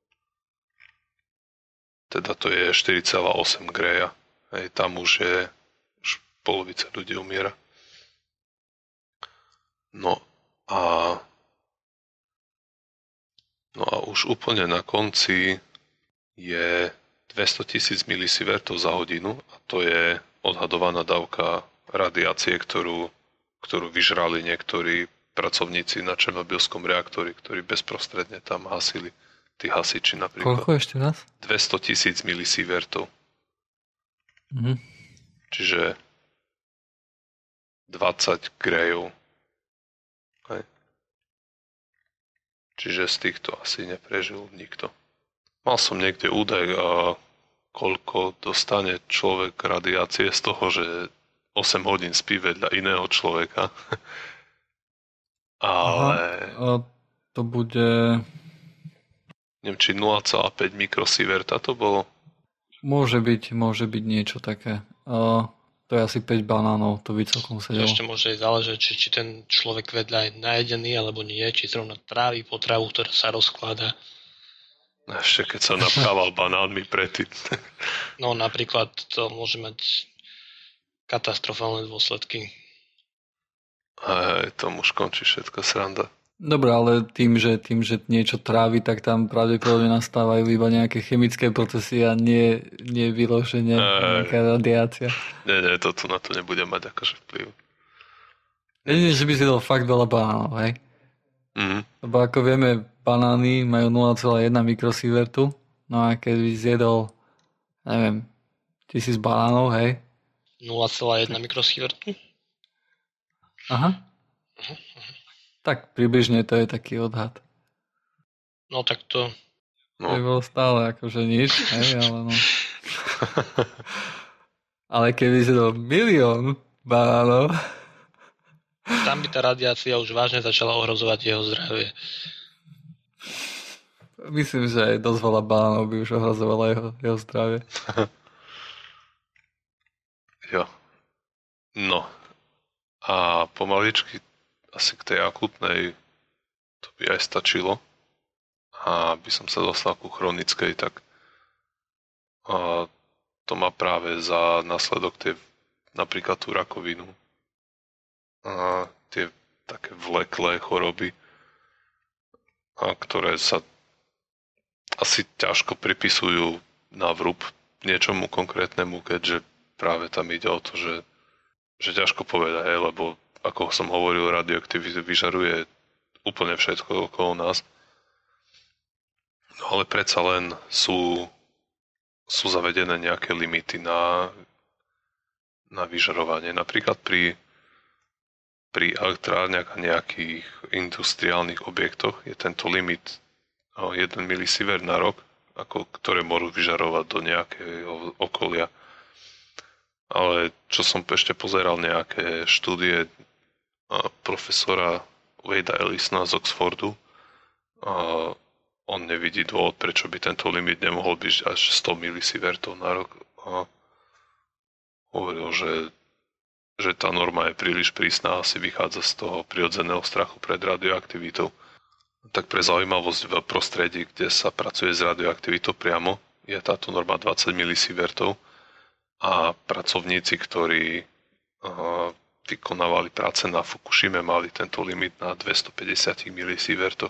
Teda to je štyri celá osem greja. Hej, tam už je už polovica ľudí umiera. No a no a už úplne na konci je dvestotisíc milisievertov za hodinu a to je odhadovaná dávka radiácie, ktorú, ktorú vyžrali niektorí pracovníci na černobylskom reaktori, ktorí bezprostredne tam hasili, tí hasiči napríklad.
Koľko ešte raz?
dvestotisíc milisievertov.
Mhm.
Čiže dvadsať grejov. Hej. Čiže z týchto asi neprežil nikto. Mal som niekde údaj, a koľko dostane človek radiácie z toho, že osem hodín spí vedľa iného človeka. Ale
A to bude...
neviem, či nula celá päť mikrosieverta to bolo.
Môže byť, môže byť niečo také. A to je asi päť banánov, to by celkom
To
sedelo.
ešte môže záležať, či, či ten človek vedľa je najedený alebo nie, či zrovna trávi potravu, ktorá sa rozkladá.
Ešte keď sa napchával banánmi predtým.
No napríklad to môže mať katastrofálne dôsledky.
Hej, tomu už končí všetko sranda.
Dobre, ale tým že, tým, že niečo trávi, tak tam pravdepodobne nastávajú iba nejaké chemické procesy a nie, nie vyloženie
Ej.
nejaká radiácia.
Nie, nie, to tu na to nebude mať akože vplyv.
Jedine, že by si dal fakt veľa banánov, hej?
Mhm.
Lebo ako vieme, banány majú nula celá jedna mikrosievertu, no a keď by zjedol, neviem, tisíc banánov, hej?
nula celá jedna mikrosievertu?
Aha. Tak približne to je taký odhad.
No tak to...
To by
No,
bolo stále akože nič, hej, ale no. Ale keby si dal milión banánov,
Tam by tá radiácia už vážne začala ohrozovať jeho zdravie.
myslím, že aj dosť veľa banánov by už ohrozovalo jeho, jeho zdravie.
jo. No. A pomaličky asi k tej akutnej to by aj stačilo. A by som sa dostal ku chronickej, tak a to má práve za následok tie, napríklad tú rakovinu. A tie také vleklé choroby, a ktoré sa asi ťažko pripisujú na vrúb niečomu konkrétnemu, keďže práve tam ide o to, že, že ťažko povedať, hej, lebo ako som hovoril, radioaktivita vyžaruje úplne všetko okolo nás. No ale predsa len sú, sú zavedené nejaké limity na, na vyžarovanie. Napríklad pri, pri elektrárniach a nejakých industriálnych objektoch je tento limit jeden milisievert na rok, ako, ktoré môžu vyžarovať do nejakého okolia. Ale čo som ešte pozeral nejaké štúdie profesora Wada Ellisona z Oxfordu, a on nevidí dôvod, prečo by tento limit nemohol byť až sto milisievertov na rok. A hovoril, že, že tá norma je príliš prísna a asi vychádza z toho prirodzeného strachu pred radioaktivitou. Tak pre zaujímavosť v prostredí, kde sa pracuje s radioaktivitou priamo, je táto norma dvadsať milisievertov a pracovníci, ktorí vykonávali práce na Fukushime, mali tento limit na dvestopäťdesiat milisievertoch.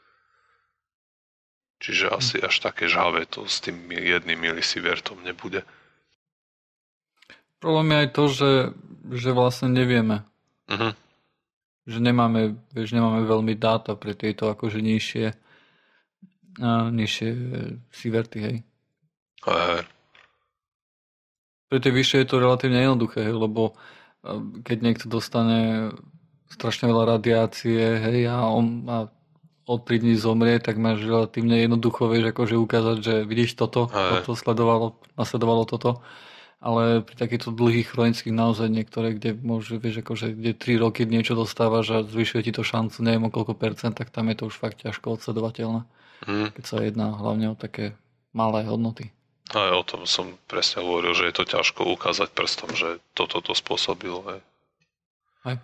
Čiže asi až také žhavé to s tým jedným milisievertom nebude.
Problém je aj to, že, že vlastne nevieme.
Uh-huh.
Že nemáme, vieš, nemáme veľmi dáta pre tieto akože nižšie, a, nižšie sieverty, hej.
Hej.
Pre tie vyššie je to relatívne jednoduché, hej, lebo keď niekto dostane strašne veľa radiácie, hej, a on a od tri dní zomrie, tak máš relatívne jednoducho, vieš, akože ukázať, že vidíš toto,
hej.
toto sledovalo, nasledovalo toto. Ale pri takýchto dlhých chronických naozaj niektoré, kde môže, vieš, akože kde tri roky niečo dostávaš a zvyšuje ti to šancu, neviem o koľko percent, tak tam je to už fakt ťažko odsledovateľné. Mm. Keď sa jedná hlavne o také malé hodnoty.
Aj o tom som presne hovoril, že je to ťažko ukázať prstom, že toto to spôsobilo. Hej.
Aj.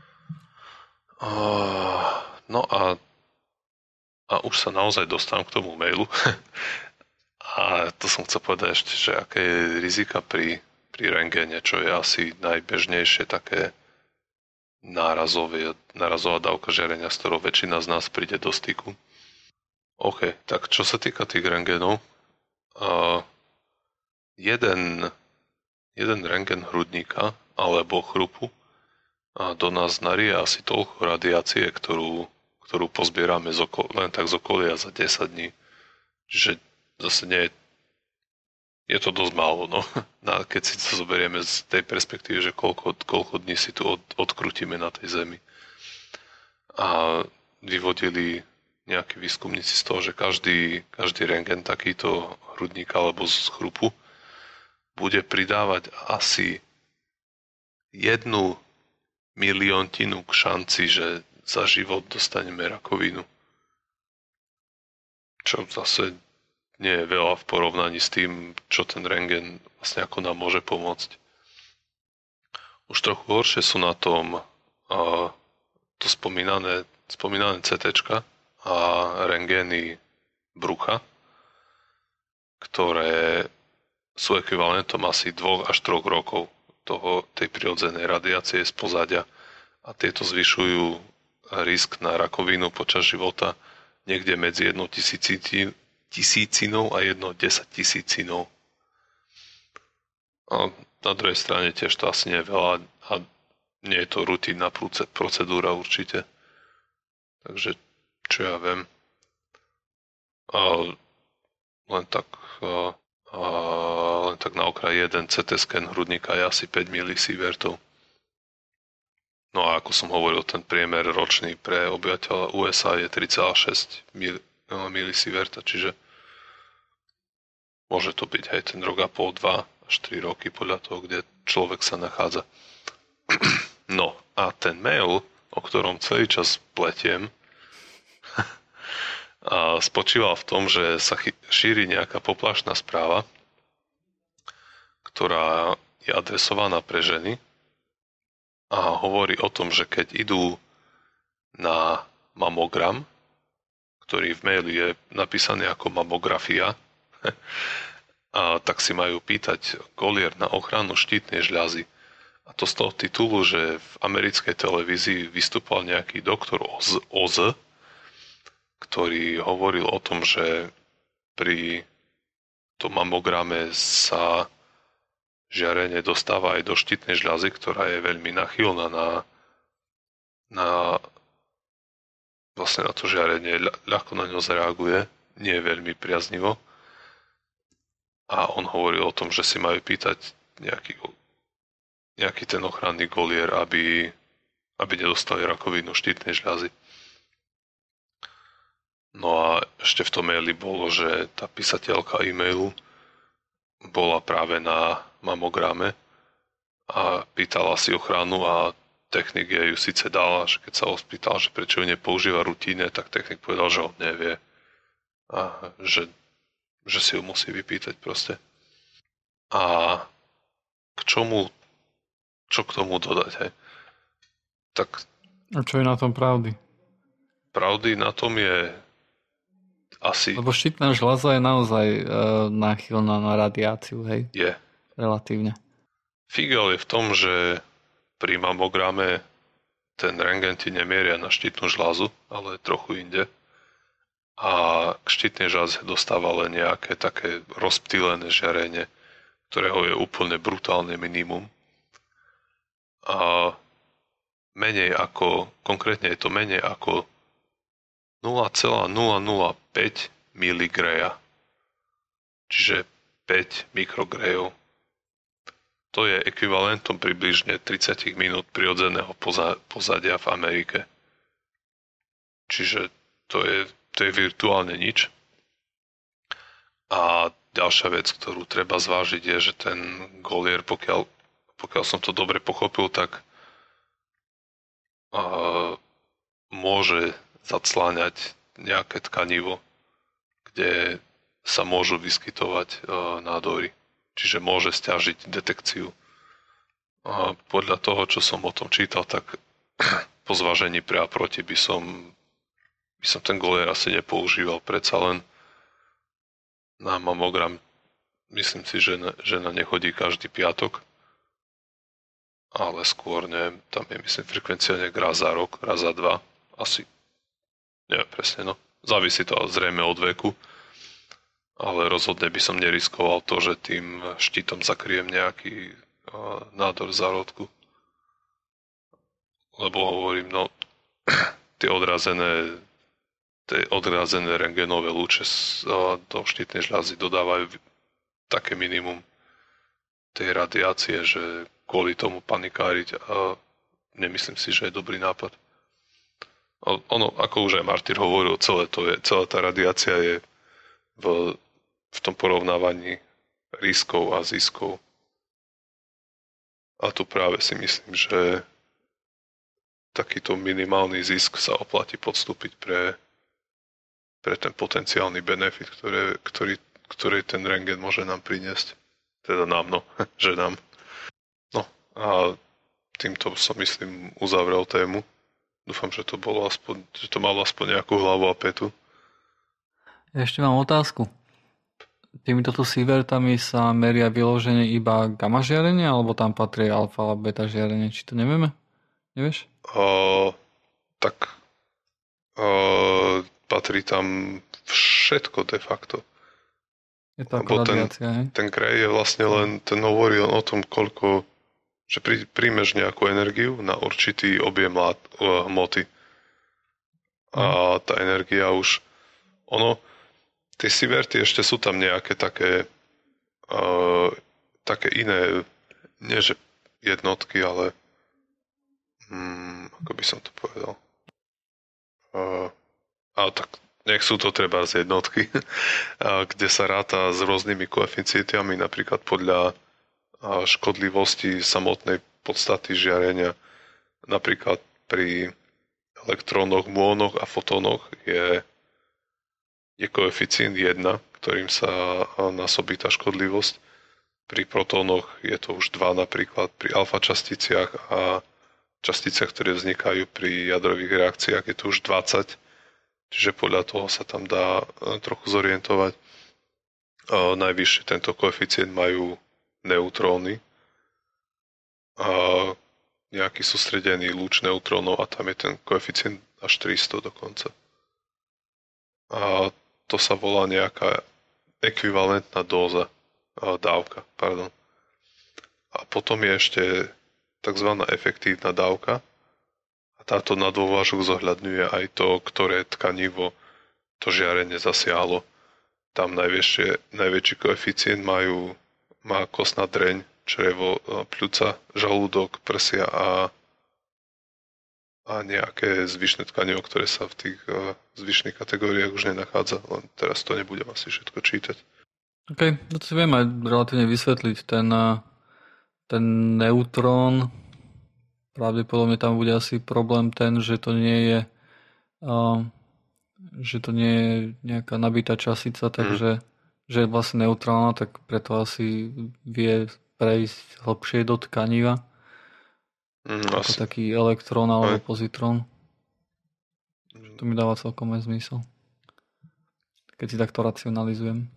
Uh, no a, a už sa naozaj dostávam k tomu mailu. A to som chcel povedať ešte, že aké je rizika pri, pri rentgene, čo je asi najbežnejšie také nárazové, nárazová dávka žiarenia, s ktorou väčšina z nás príde do styku. OK, tak čo sa týka tých rentgenov, uh, jeden, jeden rentgen hrudníka alebo chrupu uh, do nás narie asi toľko radiácie, ktorú, ktorú pozbierame z okol, len tak z okolia za desať dní. Čiže zase nie je, je to dosť málo, no. Na, keď si to zoberieme z tej perspektívy, že koľko, koľko dní si tu od, odkrutíme na tej zemi. A vyvodili nejakí výskumníci z toho, že každý, každý rentgen takýto hrudníka alebo z chrupu bude pridávať asi jednu miliontinu k šanci, že za život dostaneme rakovinu. Čo zase nie je veľa v porovnaní s tým, čo ten rentgen vlastne ako nám môže pomôcť. Už trochu horšie sú na tom uh, to spomínané, spomínané cé téčka a rentgény brucha, ktoré sú ekvivalentom asi dvoch až troch rokov toho, tej prirodzenej radiácie z pozadia a tieto zvyšujú risk na rakovinu počas života niekde medzi jednou tisícinou a jednou desaťtisícinou. A na druhej strane tiež to asi nie je veľa a nie je to rutinná procedúra určite. Takže čo ja viem. A len tak a, a len tak na okraj jeden cé té sken hrudníka je asi päť milisievertov. No a ako som hovoril, ten priemer ročný pre obyvateľa ú es á je tri celé šesť milisieverta, čiže môže to byť aj ten rok a pol, dva až tri roky podľa toho, kde človek sa nachádza. No a ten mail, o ktorom celý čas pletiem, a spočíval v tom, že sa šíri nejaká poplašná správa, ktorá je adresovaná pre ženy a hovorí o tom, že keď idú na mamogram, ktorý v maili je napísaný ako mamografia, a tak si majú pýtať golier na ochranu štítnej žľazy. A to z toho titulu, že v americkej televízii vystúpal nejaký doktor Oz, Oz ktorý hovoril o tom, že pri tom mamograme sa žiarenie dostáva aj do štítnej žľazy, ktorá je veľmi nachylná na, na vlastne na to žiarenie, ľahko na ňo zareaguje, nie je veľmi priaznivo. A on hovoril o tom, že si majú pýtať nejaký, nejaký ten ochranný golier, aby, aby nedostali rakovinu štítnej žľazy. No a ešte v tom maili bolo, že tá písateľka e-mailu bola práve na mamograme a pýtala si ochranu a technik jej ju síce dala, že keď sa ho spýtal, že prečo ju nepoužíva rutíne, tak technik povedal, že on nevie a že, že si ju musí vypýtať proste. A k čomu, čo k tomu dodať, hej? Tak...
A čo je na tom pravdy?
Pravdy na tom je asi...
Lebo štítna žľaza je naozaj e, náchylná na radiáciu, hej?
Je.
Relatívne.
Figel je v tom, že pri mamograme ten rentgen ti nemieria na štítnu žľazu, ale trochu inde. A k štítnej žľaze dostáva len nejaké také rozptýlené žiarenie, ktorého je úplne brutálne minimum. A menej ako, konkrétne je to menej ako nula celá nula nula päť miligreja. Čiže päť mikrogrejov. To je ekvivalentom približne tridsať minút prirodzeného pozadia v Amerike. Čiže to je, to je virtuálne nič. A ďalšia vec, ktorú treba zvážiť, je, že ten Golier, pokiaľ, pokiaľ som to dobre pochopil, tak uh, môže zacláňať nejaké tkanivo, kde sa môžu vyskytovať uh, nádory. Čiže môže stiažiť detekciu. A podľa toho, čo som o tom čítal, tak po zvážení pre a proti by som, by som ten Golier asi nepoužíval. Predsa len na mamogram myslím si, že na, že na ne chodí každý piatok. Ale skôr, neviem, tam je myslím frekvencia nejak raz za rok, raz za dva. Asi, neviem presne, no. Závisí to zrejme od veku. Ale rozhodne by som neriskoval to, že tým štítom zakryjem nejaký uh, nádor v zárodku. Lebo hovorím, no, tie odrazené, tie odrazené rentgenové lúče uh, do štítnej žľazy dodávajú také minimum tej radiácie, že kvôli tomu panikáriť a nemyslím si, že je dobrý nápad. Ono, ako už aj Martin hovoril, celé to je, celá tá radiácia je v v tom porovnávaní riskov a ziskov. A tu práve si myslím, že takýto minimálny zisk sa oplatí podstúpiť pre, pre ten potenciálny benefit, ktoré, ktorý, ktorý ten rentgen môže nám priniesť. Teda nám, no, že nám. No a týmto som, myslím, uzavrel tému. Dúfam, že to bolo aspoň, že to malo aspoň nejakú hlavu a petu.
Ja ešte mám otázku. Týmito tu sievertami sa meria vyloženie iba gamma žiarenie, alebo tam patrí alfa a beta žiarenie? Či to nevieme? Nevieš?
Uh, tak uh, patrí tam všetko de facto.
Je to ako radiácia,
ten, ten grej je vlastne len, ten hovorí len o tom, koľko, že prí, príjmeš nejakú energiu na určitý objem lát, uh, hmoty. A tá energia už, ono, tie sieverty ešte sú tam nejaké také, uh, také iné, nie že jednotky, ale hmm, ako by som to povedal. Uh, ale tak nech sú to treba z jednotky, uh, kde sa ráta s rôznymi koeficientami, napríklad podľa uh, škodlivosti samotnej podstaty žiarenia. Napríklad pri elektrónoch, muónoch a fotónoch je je koeficient jeden, ktorým sa násobí tá škodlivosť. Pri protónoch je to už dva napríklad, pri alfa časticiach a časticiach, ktoré vznikajú pri jadrových reakciách, je to už dvadsať. Čiže podľa toho sa tam dá trochu zorientovať. Najvyššie tento koeficient majú neutróny. A nejaký sústredený lúč neutrónov a tam je ten koeficient až tristo dokonca. A to sa volá nejaká ekvivalentná dóza, dávka, pardon. A potom je ešte tzv. Efektívna dávka. A táto na dôvážok zohľadňuje aj to, ktoré tkanivo to žiarenie zasiahlo. Tam najväčšie, najväčší koeficient majú, má kostná dreň, črevo, pľúca, žalúdok, prsia a a nejaké zvyšné tkanivo, ktoré sa v tých uh, zvyšných kategóriách už nenachádza. Len teraz to nebudem asi všetko čítať.
OK, to si viem aj relatívne vysvetliť. Ten, ten neutrón, pravdepodobne tam bude asi problém ten, že to nie je uh, že to nie je nejaká nabitá častica, takže mm. že je vlastne neutrálna, tak preto asi vie prejsť hlbšie do tkaniva. Mm, ako asi. Taký elektrón alebo aj pozitrón. To mi dáva celkom aj zmysel. Keď si takto racionalizujem.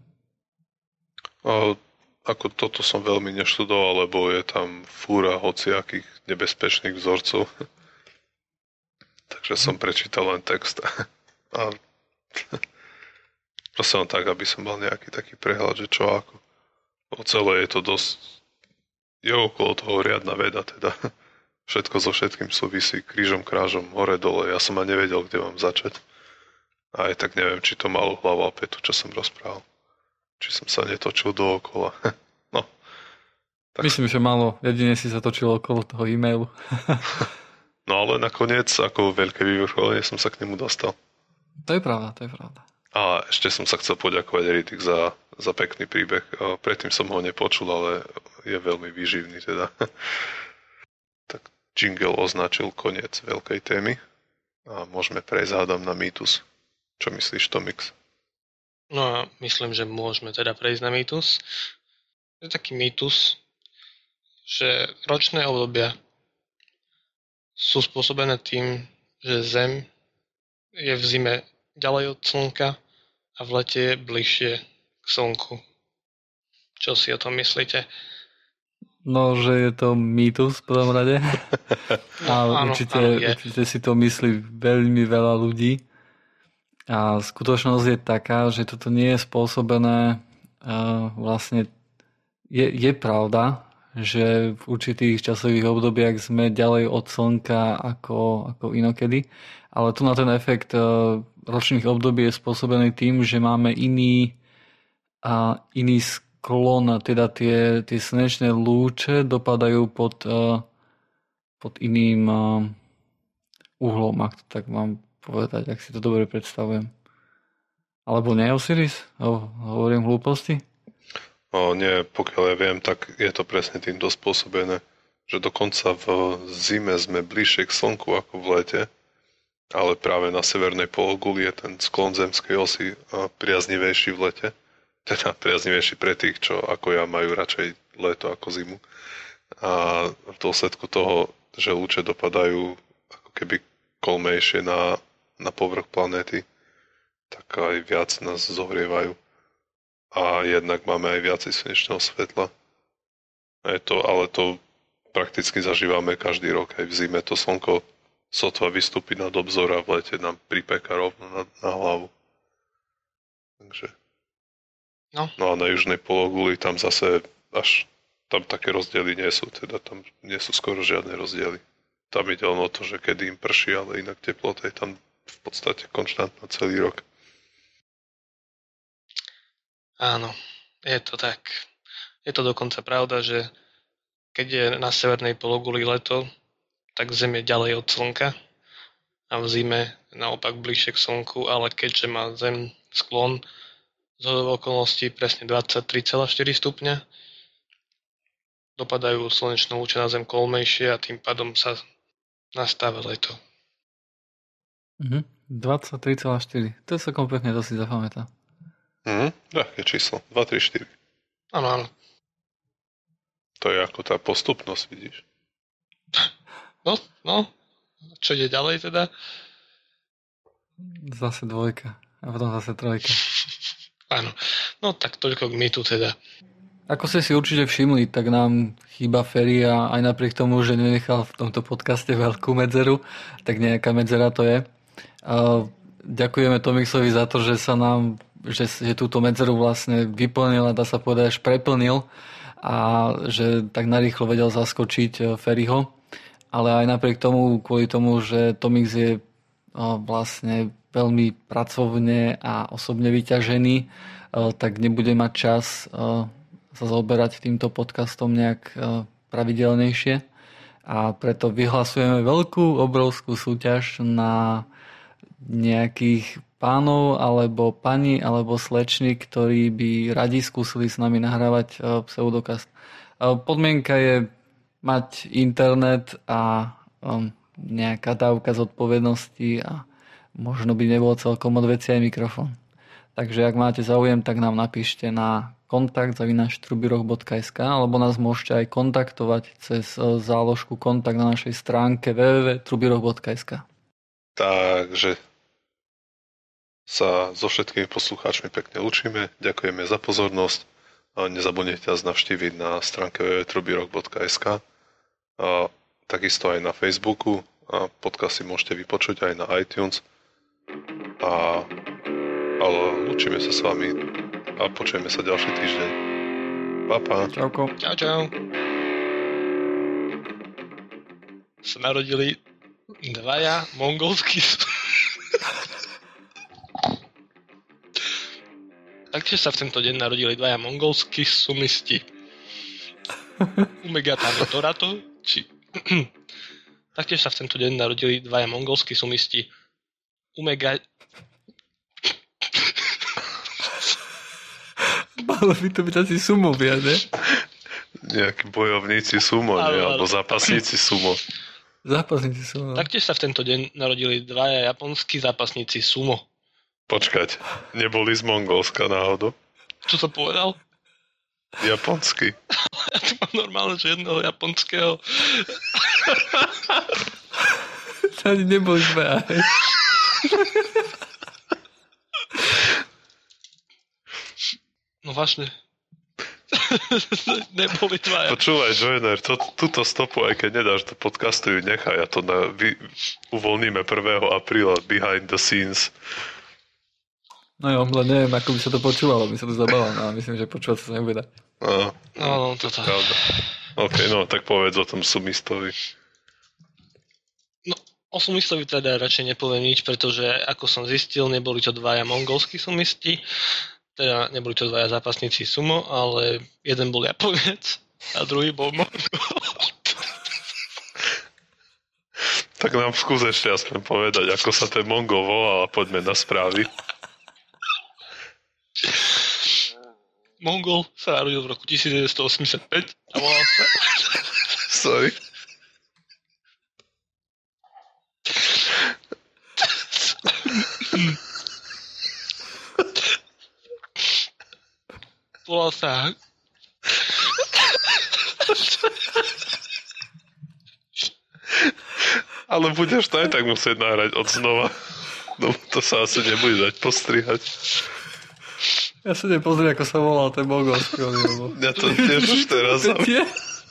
A ako toto som veľmi neštudoval, lebo je tam fúra hociakých nebezpečných vzorcov. Takže som prečítal len text. A proste len tak, aby som mal nejaký taký prehľad, že čo ako. O celé je to dosť... Je okolo toho riadna veda, teda. Všetko so všetkým súvisí, krížom, krážom, hore, dole. Ja som ani nevedel, kde mám začať. A aj tak neviem, či to malo hlavu a petu, čo som rozprával. Či som sa netočil dookola. No.
Tak... Myslím, že málo. Jedine si sa točil okolo toho e-mailu.
No ale nakoniec, ako veľké vyvrcholenie, som sa k nemu dostal.
To je pravda, to je pravda.
A ešte som sa chcel poďakovať Eritik za, za pekný príbeh. Predtým som ho nepočul, ale je veľmi výživný teda. Tak jingle označil koniec veľkej témy a môžeme prejsť hádam na mýtus. Čo myslíš, Tomix?
No a myslím, že môžeme teda prejsť na mýtus. Je taký mýtus, že ročné obdobia sú spôsobené tým, že Zem je v zime ďalej od Slnka a v lete je bližšie k Slnku. Čo si o tom myslíte?
No, že je to mýtus v prvom rade. A
áno,
určite,
áno,
určite si to myslí veľmi veľa ľudí. A skutočnosť je taká, že toto nie je spôsobené uh, vlastne je, je pravda, že v určitých časových obdobiach sme ďalej od Slnka ako, ako inokedy. Ale tu na ten efekt uh, ročných období je spôsobený tým, že máme iný, uh, iný sklon, teda tie, tie slnečné lúče dopadajú pod, uh, pod iným uh, uhlom, ak to tak mám povedať, ak si to dobre predstavujem. Alebo nie, Osiris? Ho, hovorím hlúposti?
O, nie, pokiaľ ja viem, tak je to presne týmto spôsobené, že dokonca v zime sme bližšie k Slnku ako v lete, ale práve na severnej pologuli je ten sklon zemskej osy priaznivejší v lete. Teda priaznivejší pre tých, čo ako ja majú radšej leto ako zimu. A v dôsledku toho, že lúče dopadajú ako keby kolmejšie na na povrch planéty, tak aj viac nás zohrievajú. A jednak máme aj viacej slnečného svetla. A je to, ale to prakticky zažívame každý rok. Aj v zime to slnko sotva vystúpi nad obzor a v lete nám pripeka rovno na, na hlavu. Takže...
No.
no a na južnej pologuli tam zase až tam také rozdiely nie sú. Teda tam nie sú skoro žiadne rozdiely. Tam ide len o to, že kedy im prší, ale inak teplota je tam v podstate konštantná celý rok.
Áno, je to tak. Je to dokonca pravda, že keď je na severnej pologuli leto, tak Zem je ďalej od Slnka a v zime naopak bližšie k Slnku, ale keďže má Zem sklon zhodou okolností presne dvadsaťtri celá štyri stupňa, dopadajú slnečné lúče na Zem kolmejšie a tým pádom sa nastáva leto.
Mhm. dvadsaťtri celá štyri. To sa kompletne to si zapamätá.
Mhm, ľahké číslo. dva, tri, štyri.
Áno, áno.
To je ako tá postupnosť, vidíš?
No, no. Čo ide ďalej teda?
Zase dvojka. A potom zase trojka.
Áno. No tak toľko k mýtu teda.
Ako ste si určite všimli, tak nám chýba Ferry a aj napriek tomu, že nenechal v tomto podcaste veľkú medzeru, tak nejaká medzera to je. A ďakujeme Tomixovi za to, že sa nám, že, že túto medzeru vlastne vyplnil a dá sa povedať až preplnil a že tak narýchlo vedel zaskočiť Ferryho. Ale aj napriek tomu, kvôli tomu, že Tomix je vlastne veľmi pracovne a osobne vyťažený, tak nebude mať čas sa zaoberať týmto podcastom nejak pravidelnejšie. A preto vyhlasujeme veľkú, obrovskú súťaž na nejakých pánov alebo pani alebo slečny, ktorí by radi skúsili s nami nahrávať pseudokast. Podmienka je mať internet a nejaká dávka zodpovednosti a možno by nebol celkom od veci aj mikrofón. Takže ak máte záujem, tak nám napíšte na kontakt zavináč trubyroch bodka es ká alebo nás môžete aj kontaktovať cez záložku kontakt na našej stránke w w w bodka trubyroch bodka es ká.
Takže sa so všetkými poslucháčmi pekne učíme. Ďakujeme za pozornosť. A nezabudnite nás navštíviť na stránke w w w bodka trubyroch bodka es ká. A takisto aj na Facebooku a podcasty môžete vypočuť aj na iTunes. A, ale lúčime sa s vami a počujeme sa ďalší týždeň. Pa, pa.
Čauko.
Čau, čau. Sa narodili dvaja mongolskí Taktiež sa v tento deň narodili dvaja mongolskí sumisti. Umegatame Torato, či... Taktiež sa v tento deň narodili dvaja mongolskí sumisti. Umega...
Malo by to byť asi sumovia, ne?
Nejakí bojovníci sumo,
Áno,
nie?
áno.
Alebo zápasníci sumo.
Zápasníci sumo.
Taktiež sa v tento deň narodili dvaja japonskí zápasníci sumo.
Počkať, neboli z Mongolska náhodou?
Čo som povedal?
Japonsky.
Ja tu mám normálne, že jedného japonského.
Ani neboli dvaja.
No vážne. Neboli dvaja.
Počúvaj, Joiner, to, túto stopu, aj keď nedáš do podcastu, ju nechaj a to na, vy, uvoľníme prvého apríla behind the scenes.
No jo, len neviem, ako by sa to počúvalo, by sa to zabávalo, no myslím, že počúvať sa nebude.
No,
No, no, toto.
pravda. OK, no, tak povedz o tom sumistovi.
No, o sumistovi teda radšej nepoviem nič, pretože ako som zistil, neboli to dvaja mongolskí sumisti, teda neboli to dvaja zápasníci sumo, ale jeden bol Japonec a druhý bol Mongol.
Tak nám skús ešte aspoň povedať, ako sa ten Mongol volal a poďme na správy.
Mongol sa narodil v roku devätnásťstoosemdesiatpäť a volal sa...
Sorry.
Volal sa...
Ale budeš to aj tak musieť nahrať od znova. No to sa asi nebude dať postrihať.
Ja sa nepozriem, ako sa volal ten mongolský. Lebo...
Ja to tiež už teraz...
Tie?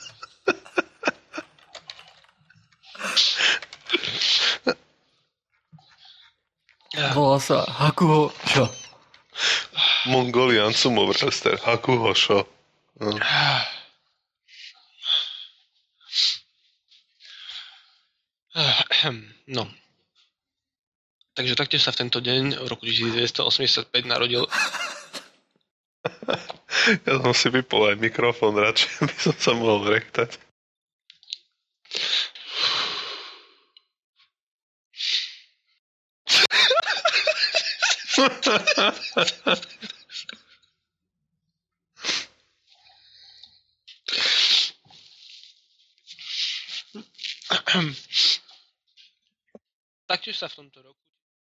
Volal sa Hakuho Sho.
Mongolian sumo wrestler Hakuho Sho. No.
No. Takže taktiež sa v tento deň v roku devätnásťstoosemdesiatpäť narodil...
Ja som si vypol aj mikrofón, radšej by som sa mohol rektať.
Taktiež sa v tomto roku